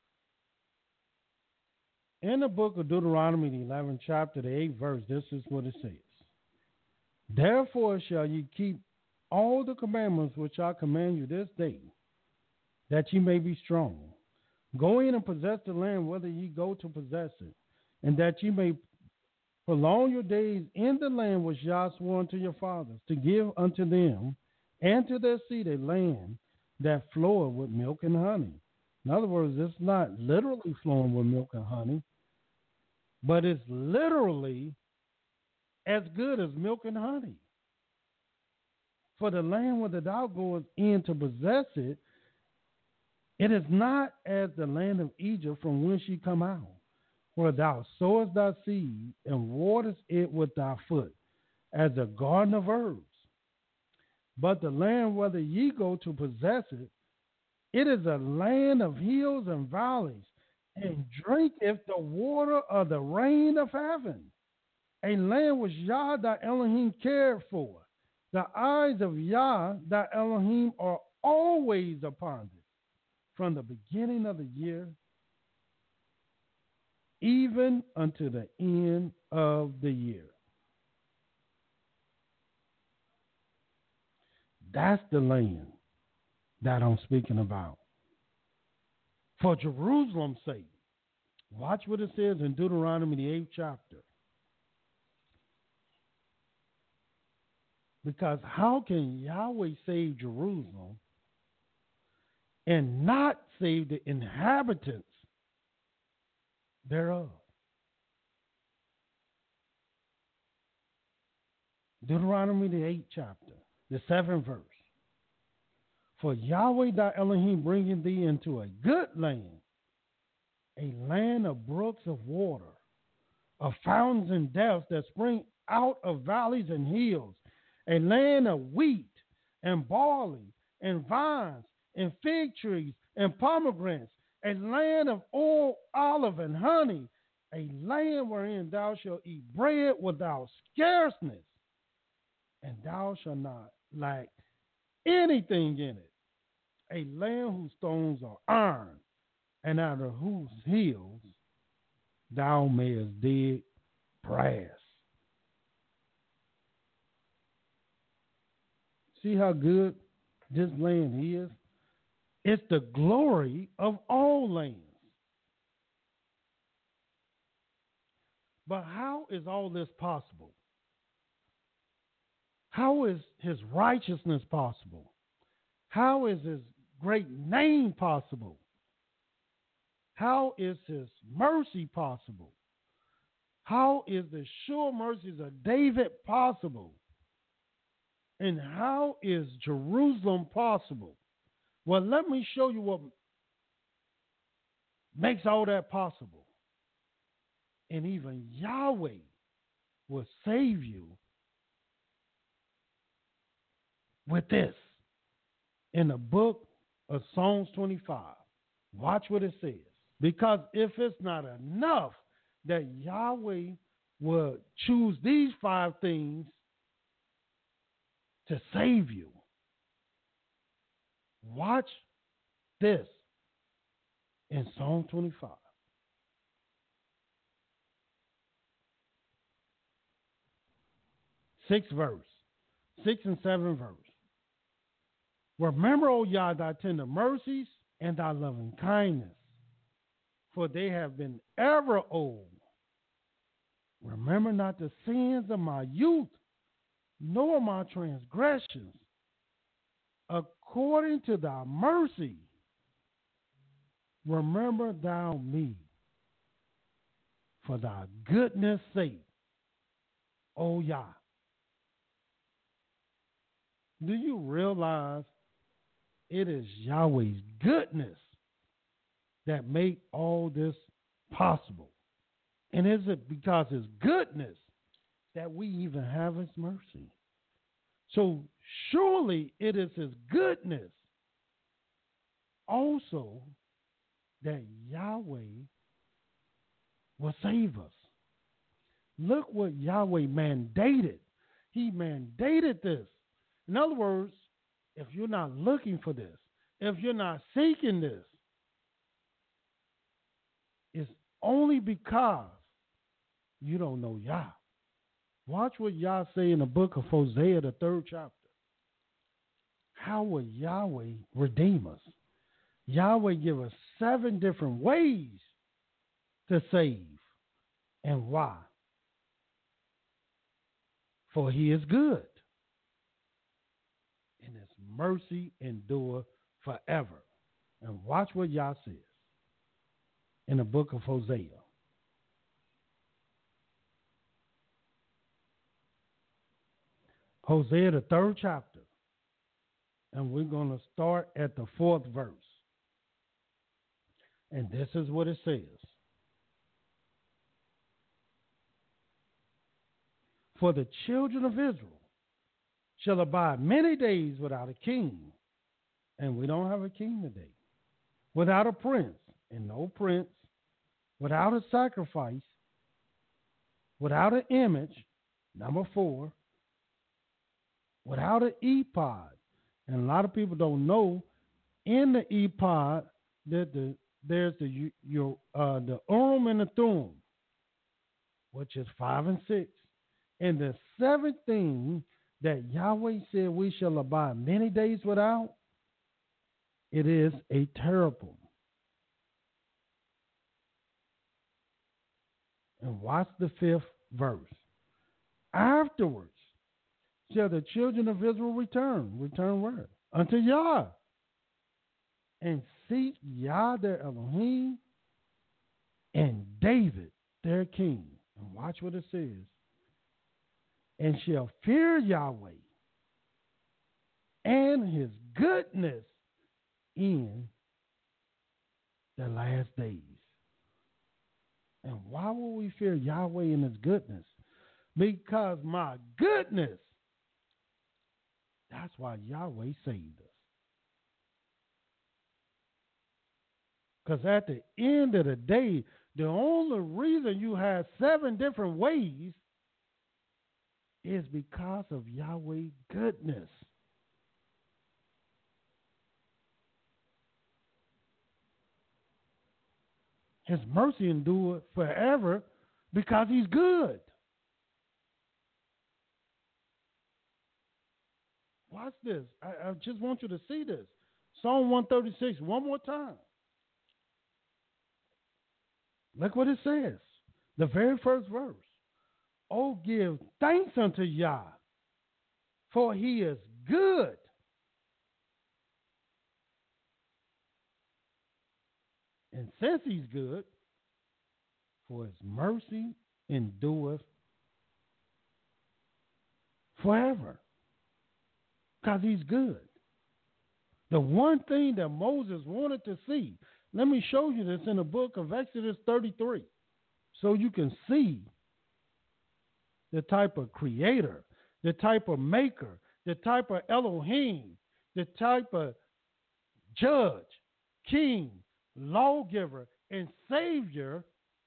In the book of Deuteronomy, the eleventh chapter, the eighth verse, this is what it says. Therefore shall ye keep all the commandments which I command you this day, that ye may be strong. Go in and possess the land, whether ye go to possess it, and that ye may prolong your days in the land which Yah swore unto your fathers, to give unto them and to their seed a land that floweth with milk and honey. In other words, it's not literally flowing with milk and honey, but it's literally as good as milk and honey. For the land where thou goest in to possess it, it is not as the land of Egypt from whence ye come out, where thou sowest thy seed and waterest it with thy foot, as a garden of herbs. But the land whether ye go to possess it, it is a land of hills and valleys, and drinketh the water of the rain of heaven, a land which Yah thy Elohim cared for. The eyes of Yah thy Elohim are always upon it, from the beginning of the year even unto the end of the year. That's the land that I'm speaking about. For Jerusalem's sake, watch what it says in Deuteronomy, the eighth chapter. Because how can Yahweh save Jerusalem and not save the inhabitants thereof? Deuteronomy, the eighth chapter, the seventh verse. For Yahweh thy Elohim bringeth thee into a good land, a land of brooks of water, of fountains and depths that spring out of valleys and hills, a land of wheat and barley and vines and fig trees and pomegranates, a land of oil, olive, and honey, a land wherein thou shalt eat bread without scarceness, and thou shalt not lack anything in it, a land whose stones are iron, and out of whose hills thou mayest dig brass. See how good this land is? It's the glory of all lands. But how is all this possible? How is his righteousness possible? How is his great name possible? How is his mercy possible? How is the sure mercies of David possible? And how is Jerusalem possible? Well, let me show you what makes all that possible. And even Yahweh will save you with this. In the book of Psalms twenty-five, watch what it says. Because if it's not enough that Yahweh will choose these five things to save you, watch this in Psalm twenty-five. Sixth verse, sixth and seventh verse. Remember, O Yah, thy tender mercies and thy loving kindness, for they have been ever old. Remember not the sins of my youth, nor my transgressions. According to thy mercy, remember thou me, for thy goodness' sake, O Yah. Do you realize it is Yahweh's goodness that made all this possible? And is it because his goodness that we even have his mercy? So surely it is his goodness also that Yahweh will save us. Look what Yahweh mandated. He mandated this. In other words, if you're not looking for this, if you're not seeking this, it's only because you don't know Yah. Watch what Yah say in the book of Hosea, the third chapter. How will Yahweh redeem us? Yahweh give us seven different ways to save. And why? For he is good, and his mercy endure forever. And watch what Yah says in the book of Hosea. Hosea, the third chapter. And we're going to start at the fourth verse. And this is what it says. For the children of Israel shall abide many days without a king. And we don't have a king today. Without a prince, and no prince. Without a sacrifice. Without an image. Number four. Without an ephod. And a lot of people don't know in the ephod that the there's the your uh, the Urim and the Thummim, which is five and six. And the seventh thing that Yahweh said we shall abide many days without, it is a terrible. And watch the fifth verse. Afterwards shall the children of Israel return. Return where? Unto Yah. And seek Yah their Elohim and David their king. And watch what it says. And shall fear Yahweh and his goodness in the last days. And why will we fear Yahweh and his goodness? Because my goodness, that's why Yahweh saved us. Because at the end of the day, the only reason you have seven different ways is because of Yahweh's goodness. His mercy endure forever because he's good. Watch this. I, I just want you to see this. Psalm one thirty-six, one more time. Look what it says. The very first verse. Oh, give thanks unto Yah, for he is good. And since he's good, for his mercy endureth forever. Because he's good. The one thing that Moses wanted to see, let me show you this in the book of Exodus thirty-three, so you can see the type of creator, the type of maker, the type of Elohim, the type of judge, king, lawgiver, and savior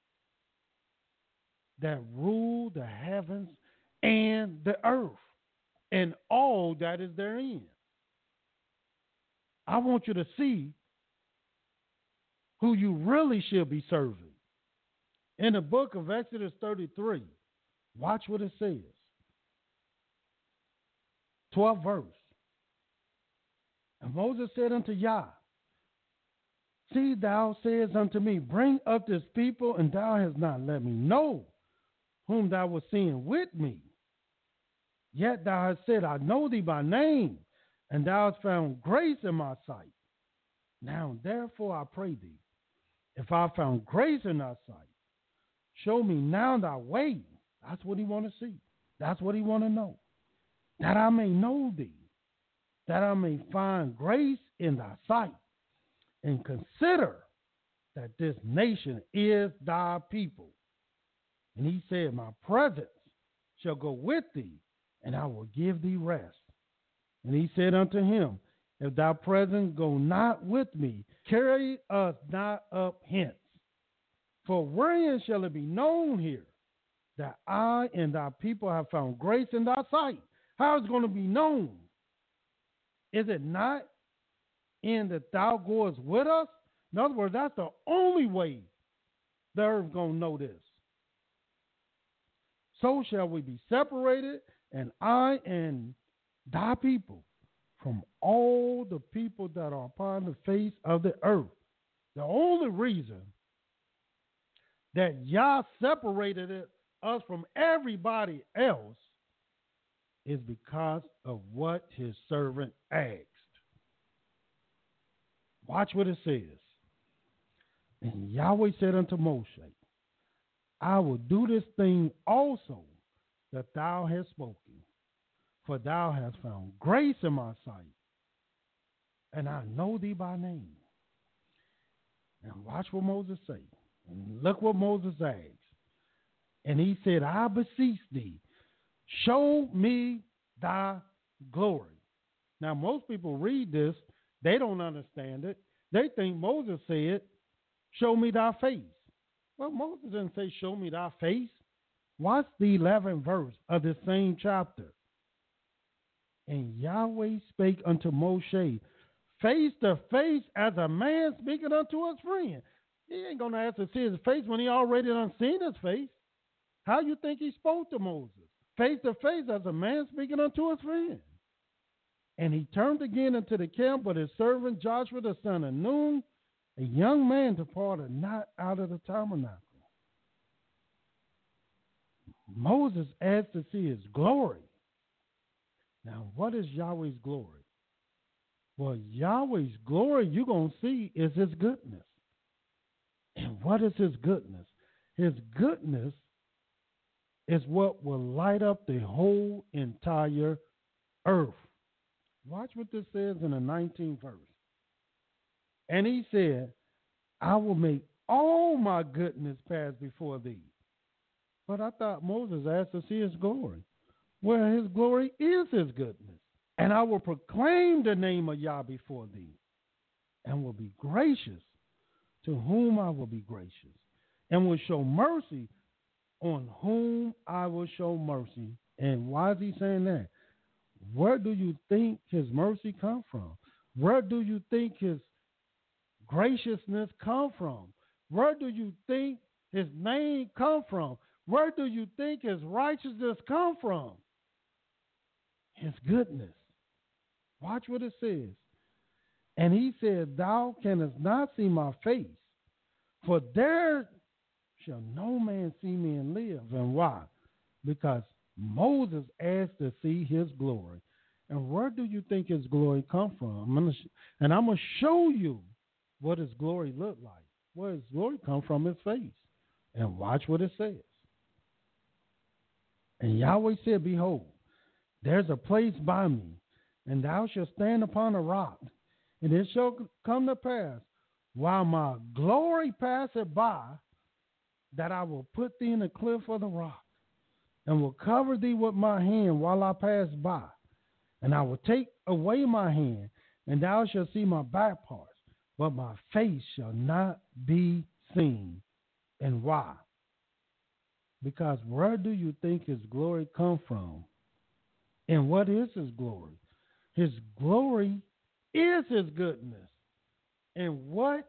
that rule the heavens and the earth and all that is therein. I want you to see who you really should be serving. In the book of Exodus thirty-three, watch what it says. twelfth verse. And Moses said unto Yah, see, thou sayest unto me, bring up this people, and thou hast not let me know whom thou wast seeing with me. Yet thou hast said, I know thee by name, and thou hast found grace in my sight. Now therefore I pray thee, if I found grace in thy sight, show me now thy way. That's what he want to see. That's what he want to know. That I may know thee, that I may find grace in thy sight, and consider that this nation is thy people. And he said, my presence shall go with thee, and I will give thee rest. And he said unto him, if thy presence go not with me, carry us not up hence. For wherein shall it be known here that I and thy people have found grace in thy sight? How is it going to be known? Is it not in that thou goest with us? In other words, that's the only way the earth going to know this. So shall we be separated, and I and thy people from all the people that are upon the face of the earth. The only reason that Yah separated it, us from everybody else is because of what his servant asked. Watch what it says. And Yahweh said unto Moshe, I will do this thing also that thou hast spoken. for thou hast found grace in my sight, and I know thee by name. And watch what Moses say. And look what Moses asked. And he said, I beseech thee, show me thy glory. Now, most people read this, they don't understand it. They think Moses said, show me thy face. Well, Moses didn't say, show me thy face. Watch the eleventh verse of the same chapter. And Yahweh spake unto Moshe, face to face as a man speaking unto his friend. He ain't going to ask to see his face when he already done seen his face. How you think he spoke to Moses? Face to face as a man speaking unto his friend. And he turned again into the camp, but his servant Joshua the son of Nun, a young man, departed not out of the tabernacle. Moses asked to see his glory. Now, what is Yahweh's glory? Well, Yahweh's glory you're going to see is his goodness. And what is his goodness? His goodness is what will light up the whole entire earth. Watch what this says in the nineteenth verse. And he said, I will make all my goodness pass before thee. But I thought Moses asked to see his glory. Well, his glory is his goodness. And I will proclaim the name of Yah before thee, and will be gracious to whom I will be gracious, and will show mercy on whom I will show mercy. And why is he saying that? Where do you think his mercy come from? Where do you think his graciousness come from? Where do you think his name come from? Where do you think his righteousness come from? His goodness. Watch what it says. And he said, thou canst not see my face, for there shall no man see me and live. And why? Because Moses asked to see his glory. And where do you think his glory come from? I'm gonna sh- and I'm going to show you what his glory looked like. Where his glory come from his face. And watch what it says. And Yahweh said, behold, there's a place by me, and thou shalt stand upon a rock. And it shall come to pass, while my glory passeth by, that I will put thee in the cliff of the rock, and will cover thee with my hand while I pass by. And I will take away my hand, and thou shalt see my back parts, but my face shall not be seen. And why? Because where do you think his glory come from? And what is his glory? His glory is his goodness. And what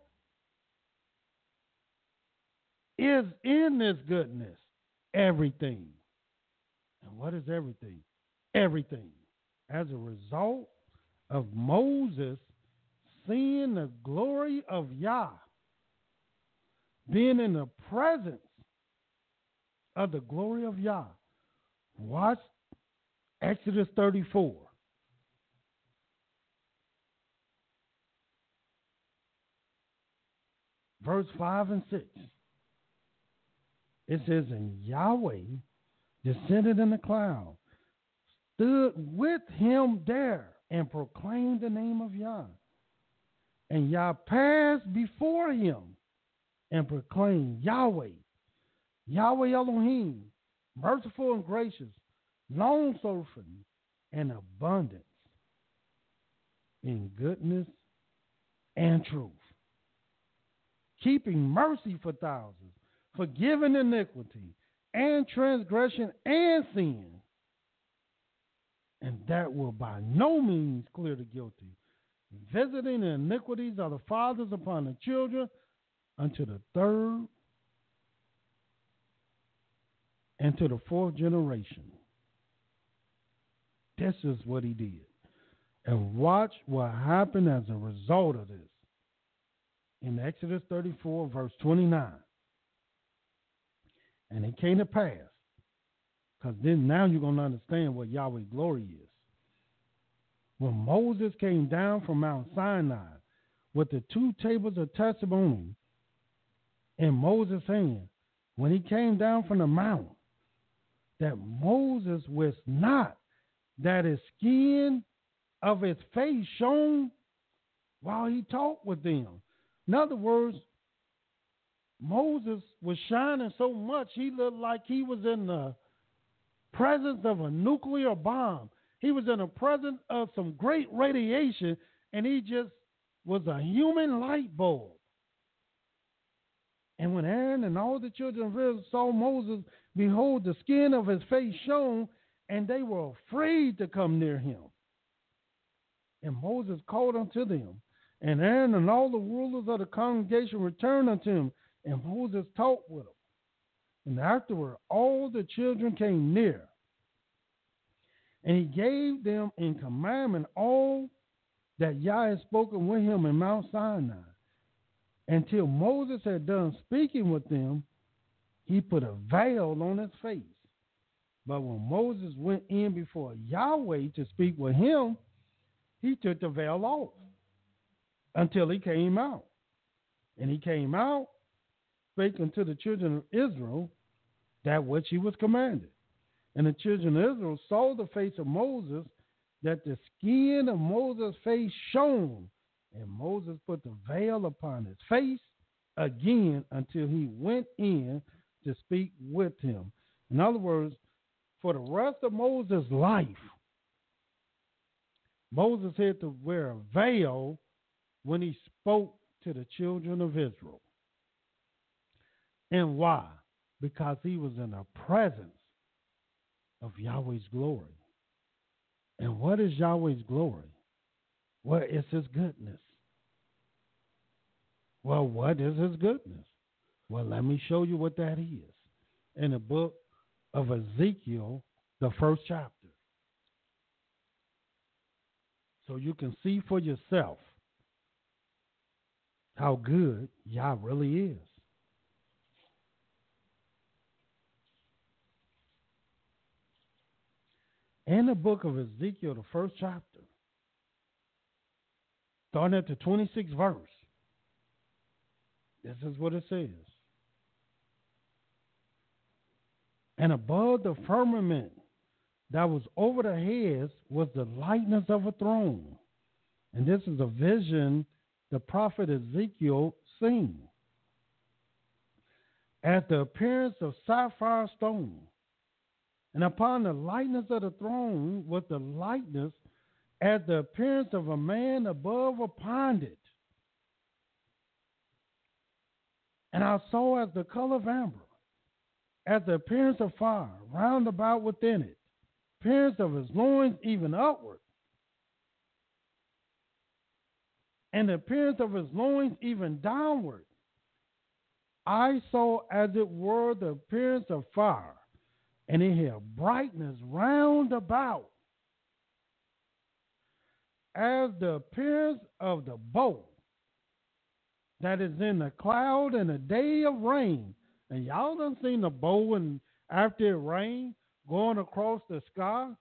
is in this goodness? Everything. And what is everything? Everything. As a result of Moses seeing the glory of Yah, being in the presence of the glory of Yah. Watch Exodus thirty-four. Verse five and six. It says, and Yahweh descended in the cloud, stood with him there, and proclaimed the name of Yah. And Yah passed before him and proclaimed, Yahweh, Yahweh Elohim, merciful and gracious, long-suffering and abundance in goodness and truth, keeping mercy for thousands, forgiving iniquity and transgression and sin, and that will by no means clear the guilty, visiting the iniquities of the fathers upon the children unto the third and to the fourth generation. This is what he did. And watch what happened as a result of this. In Exodus thirty-four, verse twenty-nine. And it came to pass, because then now you're going to understand what Yahweh's glory is. When Moses came down from Mount Sinai with the two tables of testimony in Moses' hand, when he came down from the mount, that Moses wist not that his skin of his face shone while he talked with them. In other words, Moses was shining so much he looked like he was in the presence of a nuclear bomb. He was in the presence of some great radiation, and he just was a human light bulb. And when Aaron and all the children of Israel saw Moses, behold, the skin of his face shone, and they were afraid to come near him. And Moses called unto them, and Aaron and all the rulers of the congregation returned unto him, and Moses talked with them. And afterward, all the children came near, and he gave them in commandment all that Yah had spoken with him in Mount Sinai. Until Moses had done speaking with them, he put a veil on his face. But when Moses went in before Yahweh to speak with him, he took the veil off until he came out. And he came out, spake unto the children of Israel that which he was commanded. And the children of Israel saw the face of Moses, that the skin of Moses' face shone. And Moses put the veil upon his face again until he went in to speak with him. In other words, for the rest of Moses' life, Moses had to wear a veil when he spoke to the children of Israel. And why? Because he was in the presence of Yahweh's glory. And what is Yahweh's glory? Well, it's his goodness. Well, what is his goodness? Well, let me show you what that is. In the book of Ezekiel, the first chapter. So you can see for yourself how good Yah really is. In the book of Ezekiel, the first chapter, starting at the twenty-sixth verse, this is what it says. And above the firmament that was over the heads was the likeness of a throne. And this is a vision the prophet Ezekiel seen. At the appearance of sapphire stone. And upon the likeness of the throne was the likeness as the appearance of a man above upon it. And I saw as the color of amber, as the appearance of fire, round about within it, appearance of his loins even upward, and the appearance of his loins even downward. I saw as it were the appearance of fire, and it had brightness round about, as the appearance of the bow that is in the cloud in a day of rain. And y'all done seen the bow and after it rained going across the sky?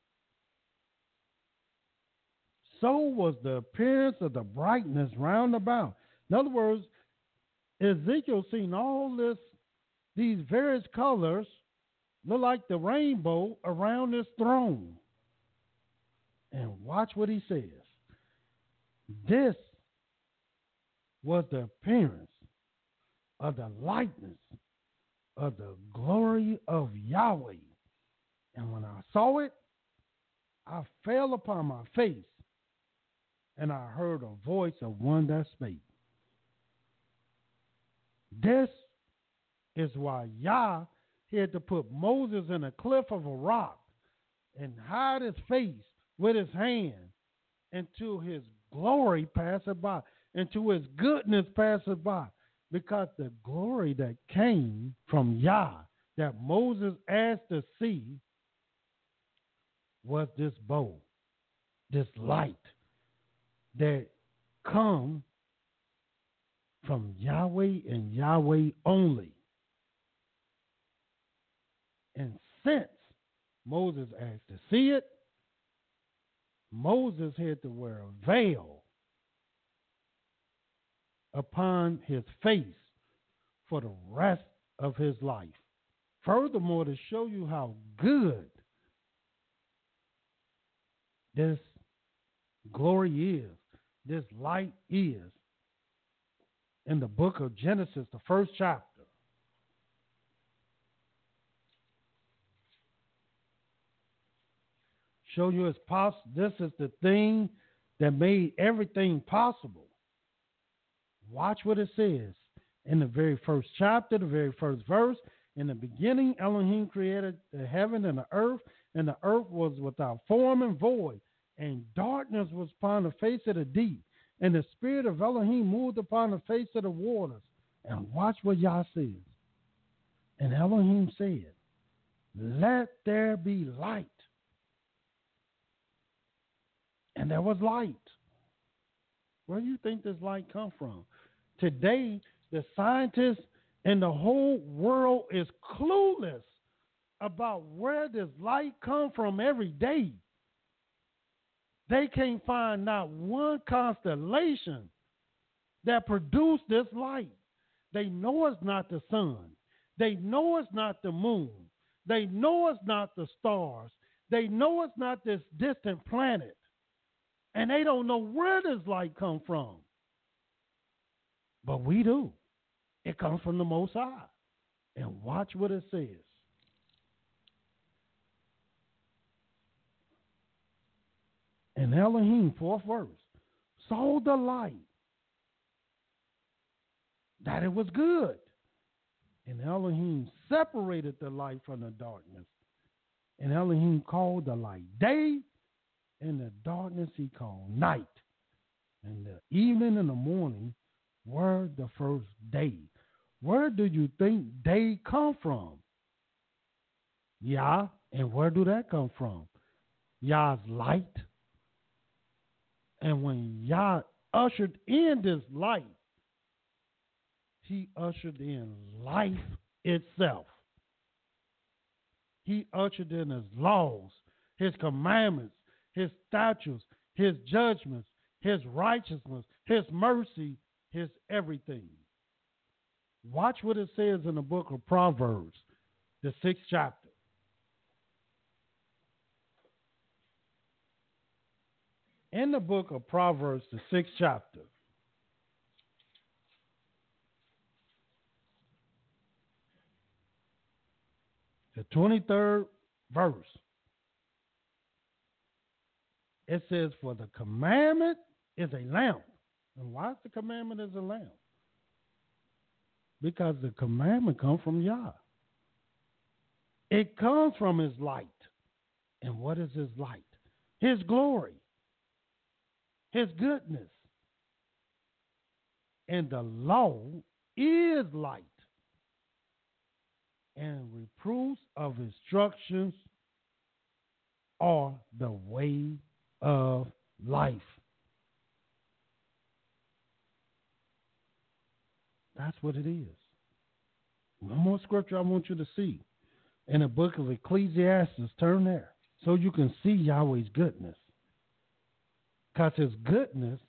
So was the appearance of the brightness round about. In other words, Ezekiel seen all this, these various colors look like the rainbow around his throne. And watch what he says. This was the appearance of the likeness of the glory of Yahweh. And when I saw it, I fell upon my face, and I heard a voice of one that spake. This is why Yah had to put Moses in a cliff of a rock and hide his face with his hand until his glory passed by, until his goodness passed by. Because the glory that came from Yah that Moses asked to see was this bow, this light that come from Yahweh and Yahweh only. And since Moses asked to see it, Moses had to wear a veil upon his face for the rest of his life. Furthermore, to show you how good this glory is, this light is, in the book of Genesis, the first chapter. Show you it's possible. This is the thing that made everything possible. Watch what it says in the very first chapter, the very first verse. In the beginning, Elohim created the heaven and the earth, and the earth was without form and void, and darkness was upon the face of the deep, and the spirit of Elohim moved upon the face of the waters. And watch what Yah says. And Elohim said, let there be light. And there was light. Where do you think this light come from? Today, the scientists and the whole world is clueless about where this light come from every day. They can't find not one constellation that produced this light. They know it's not the sun. They know it's not the moon. They know it's not the stars. They know it's not this distant planet. And they don't know where this light come from. But we do. It comes from the Most High. And watch what it says. And Elohim, fourth verse, saw the light, that it was good. And Elohim separated the light from the darkness. And Elohim called the light day, and the darkness he called night. And the evening and the morning were the first day. Where do you think day come from? Yah. And where do that come from? Yah's light. And when Yah ushered in this light, he ushered in life itself. He ushered in his laws, his commandments, his statutes, his judgments, his righteousness, his mercy, his everything. Watch what it says in the book of Proverbs, the sixth chapter. In the book of Proverbs, the sixth chapter, the twenty-third verse, it says, for the commandment is a lamp. And why is the commandment is a lamp? Because the commandment comes from Yah. It comes from his light. And what is his light? His glory. His goodness. And the law is light. And reproofs of instructions are the way of life. That's what it is. One more scripture I want you to see. In the book of Ecclesiastes, turn there so you can see Yahweh's goodness. Because his goodness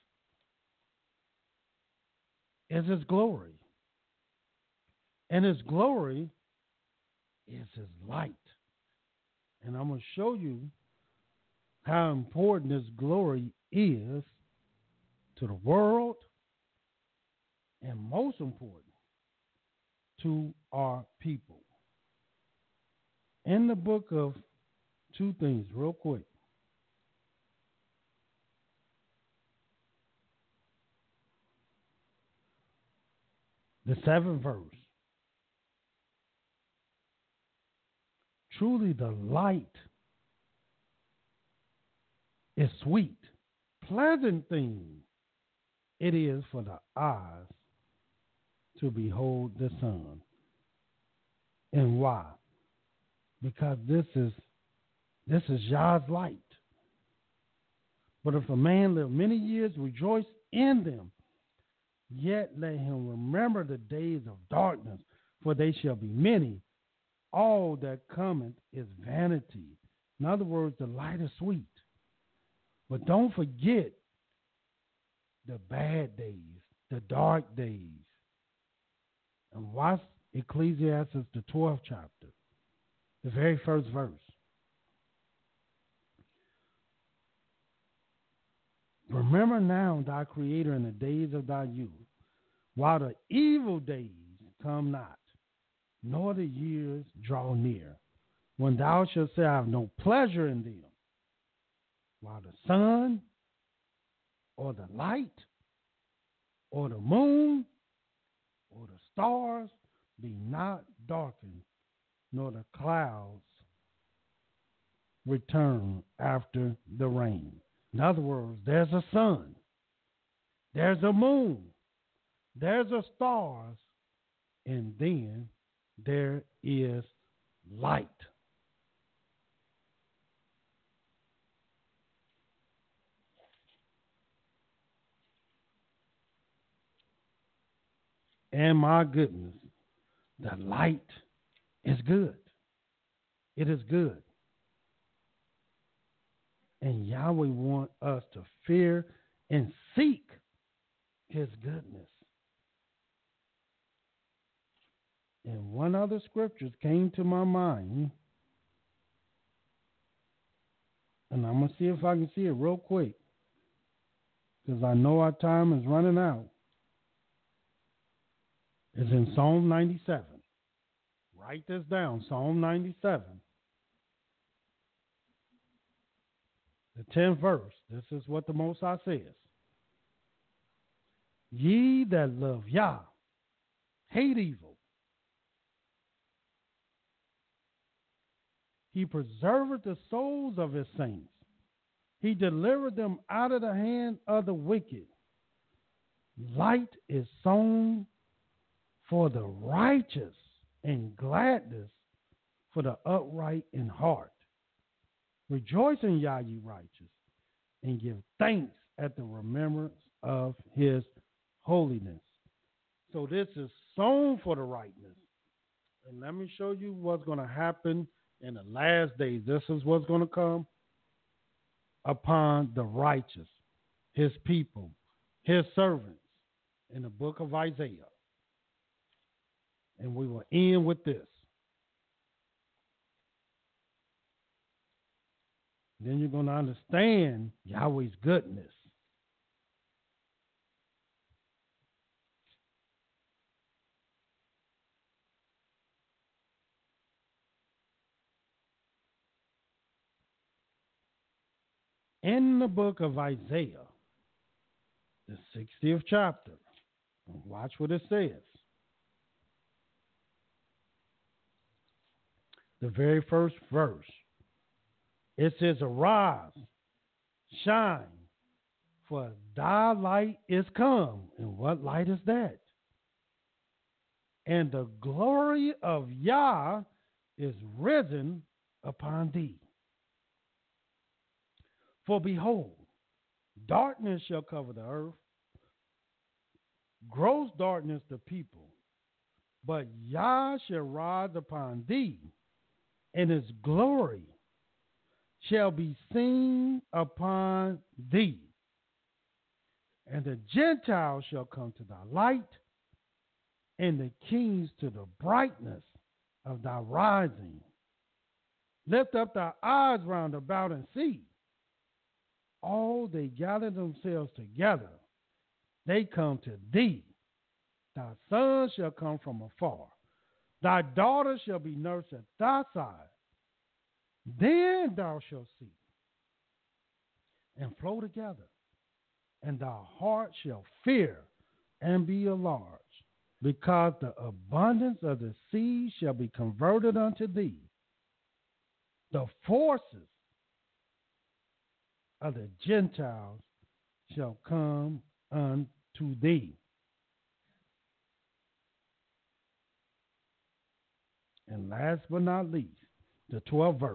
is his glory. And his glory is his light. And I'm going to show you how important his glory is to the world, and most important, to our people. In the book of two things, real quick. The seventh verse. Truly the light is sweet, pleasant thing it is for the eyes to behold the sun. And why? Because this is this is Yah's light. But if a man live many years, rejoice in them. Yet let him remember the days of darkness, for they shall be many. All that cometh is vanity. In other words, the light is sweet. But don't forget the bad days, the dark days. And watch Ecclesiastes, the twelfth chapter, the very first verse. Remember now thy Creator in the days of thy youth, while the evil days come not, nor the years draw near, when thou shalt say, I have no pleasure in them, while the sun or the light or the moon or the stars be not darkened, nor the clouds return after the rain. In other words, there's a sun, there's a moon, there's a stars, and then there is light. And my goodness, the light is good. It is good. And Yahweh wants us to fear and seek his goodness. And one other scripture came to my mind. And I'm going to see if I can see it real quick, because I know our time is running out. It's in Psalm ninety-seven. Write this down, Psalm ninety-seven. The tenth verse. This is what the Most High says. Ye that love Yah, hate evil. He preserveth the souls of his saints. He delivered them out of the hand of the wicked. Light is sown for the righteous, and gladness for the upright in heart. Rejoice in Yah, ye righteous, and give thanks at the remembrance of his holiness. So this is sown for the rightness. And let me show you what's going to happen in the last days. This is what's going to come upon the righteous, his people, his servants, in the book of Isaiah. And we will end with this. Then you're going to understand Yahweh's goodness. In the book of Isaiah, the sixtieth chapter, watch what it says. The very first verse. It says, arise, shine, for thy light is come. And what light is that? And the glory of Yah is risen upon thee. For behold, darkness shall cover the earth, gross darkness the people, but Yah shall rise upon thee, and his glory shall be seen upon thee. And the Gentiles shall come to thy light, and the kings to the brightness of thy rising. Lift up thy eyes round about and see. All they gather themselves together, they come to thee. Thy sons shall come from afar. Thy daughter shall be nursed at thy side. Then thou shalt see and flow together, and thy heart shall fear and be enlarged, because the abundance of the sea shall be converted unto thee. The forces of the Gentiles shall come unto thee. And last but not least, the twelfth verse.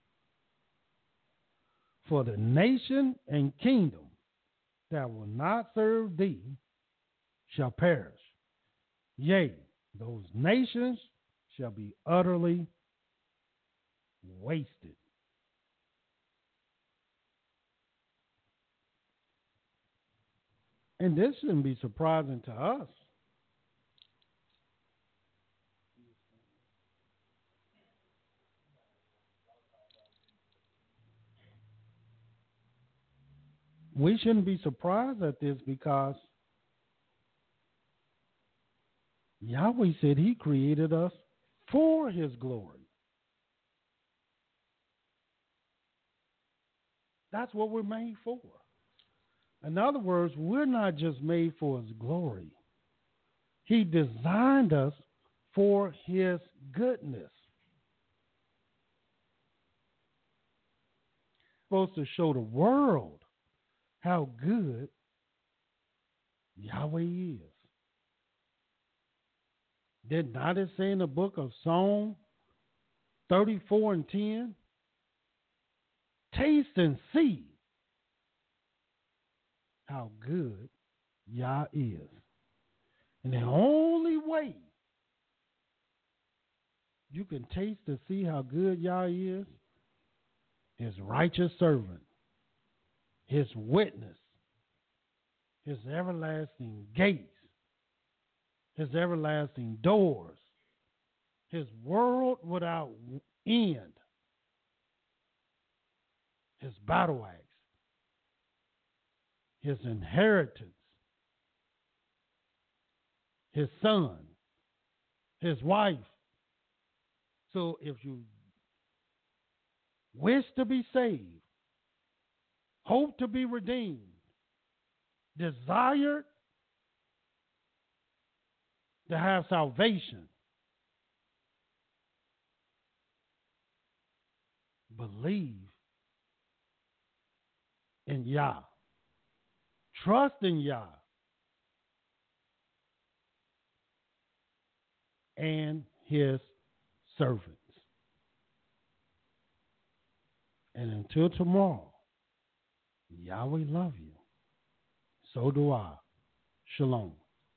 For the nation and kingdom that will not serve thee shall perish. Yea, those nations shall be utterly wasted. And this shouldn't be surprising to us. we shouldn't be surprised at this because Yahweh said he created us for his glory. That's what we're made for. In other words, we're not just made for his glory. He designed us for his goodness. Supposed to show the world how good Yahweh is. Did not it say in the book of Psalm thirty-four and ten? Taste and see how good Yah is. And the only way you can taste and see how good Yah is, his righteous servant, his witness, his everlasting gates, his everlasting doors, his world without end, his battle axe, his inheritance, his son, his wife. So if you wish to be saved, hope to be redeemed, desired to have salvation, believe in Yah. Trust in Yah. And his servants. And until tomorrow, Yahweh love you. So do I. Shalom.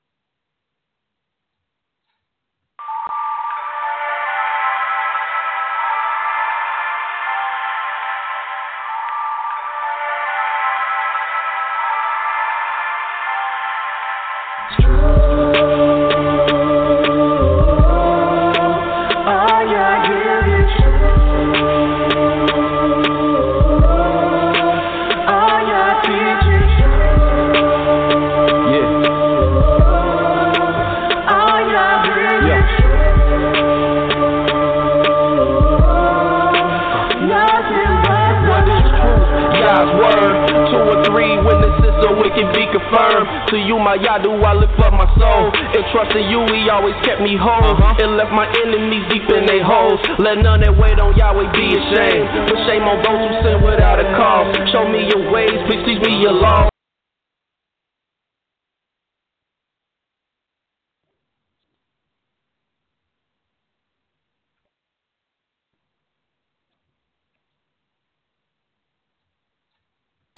To you, my Yadu, I lift up my soul. And trusting you, he always kept me whole. Uh-huh. And left my enemies deep in their holes. Let none that wait on Yahweh be ashamed. But shame on those who sin without a cause. Show me your ways, please teach me your laws.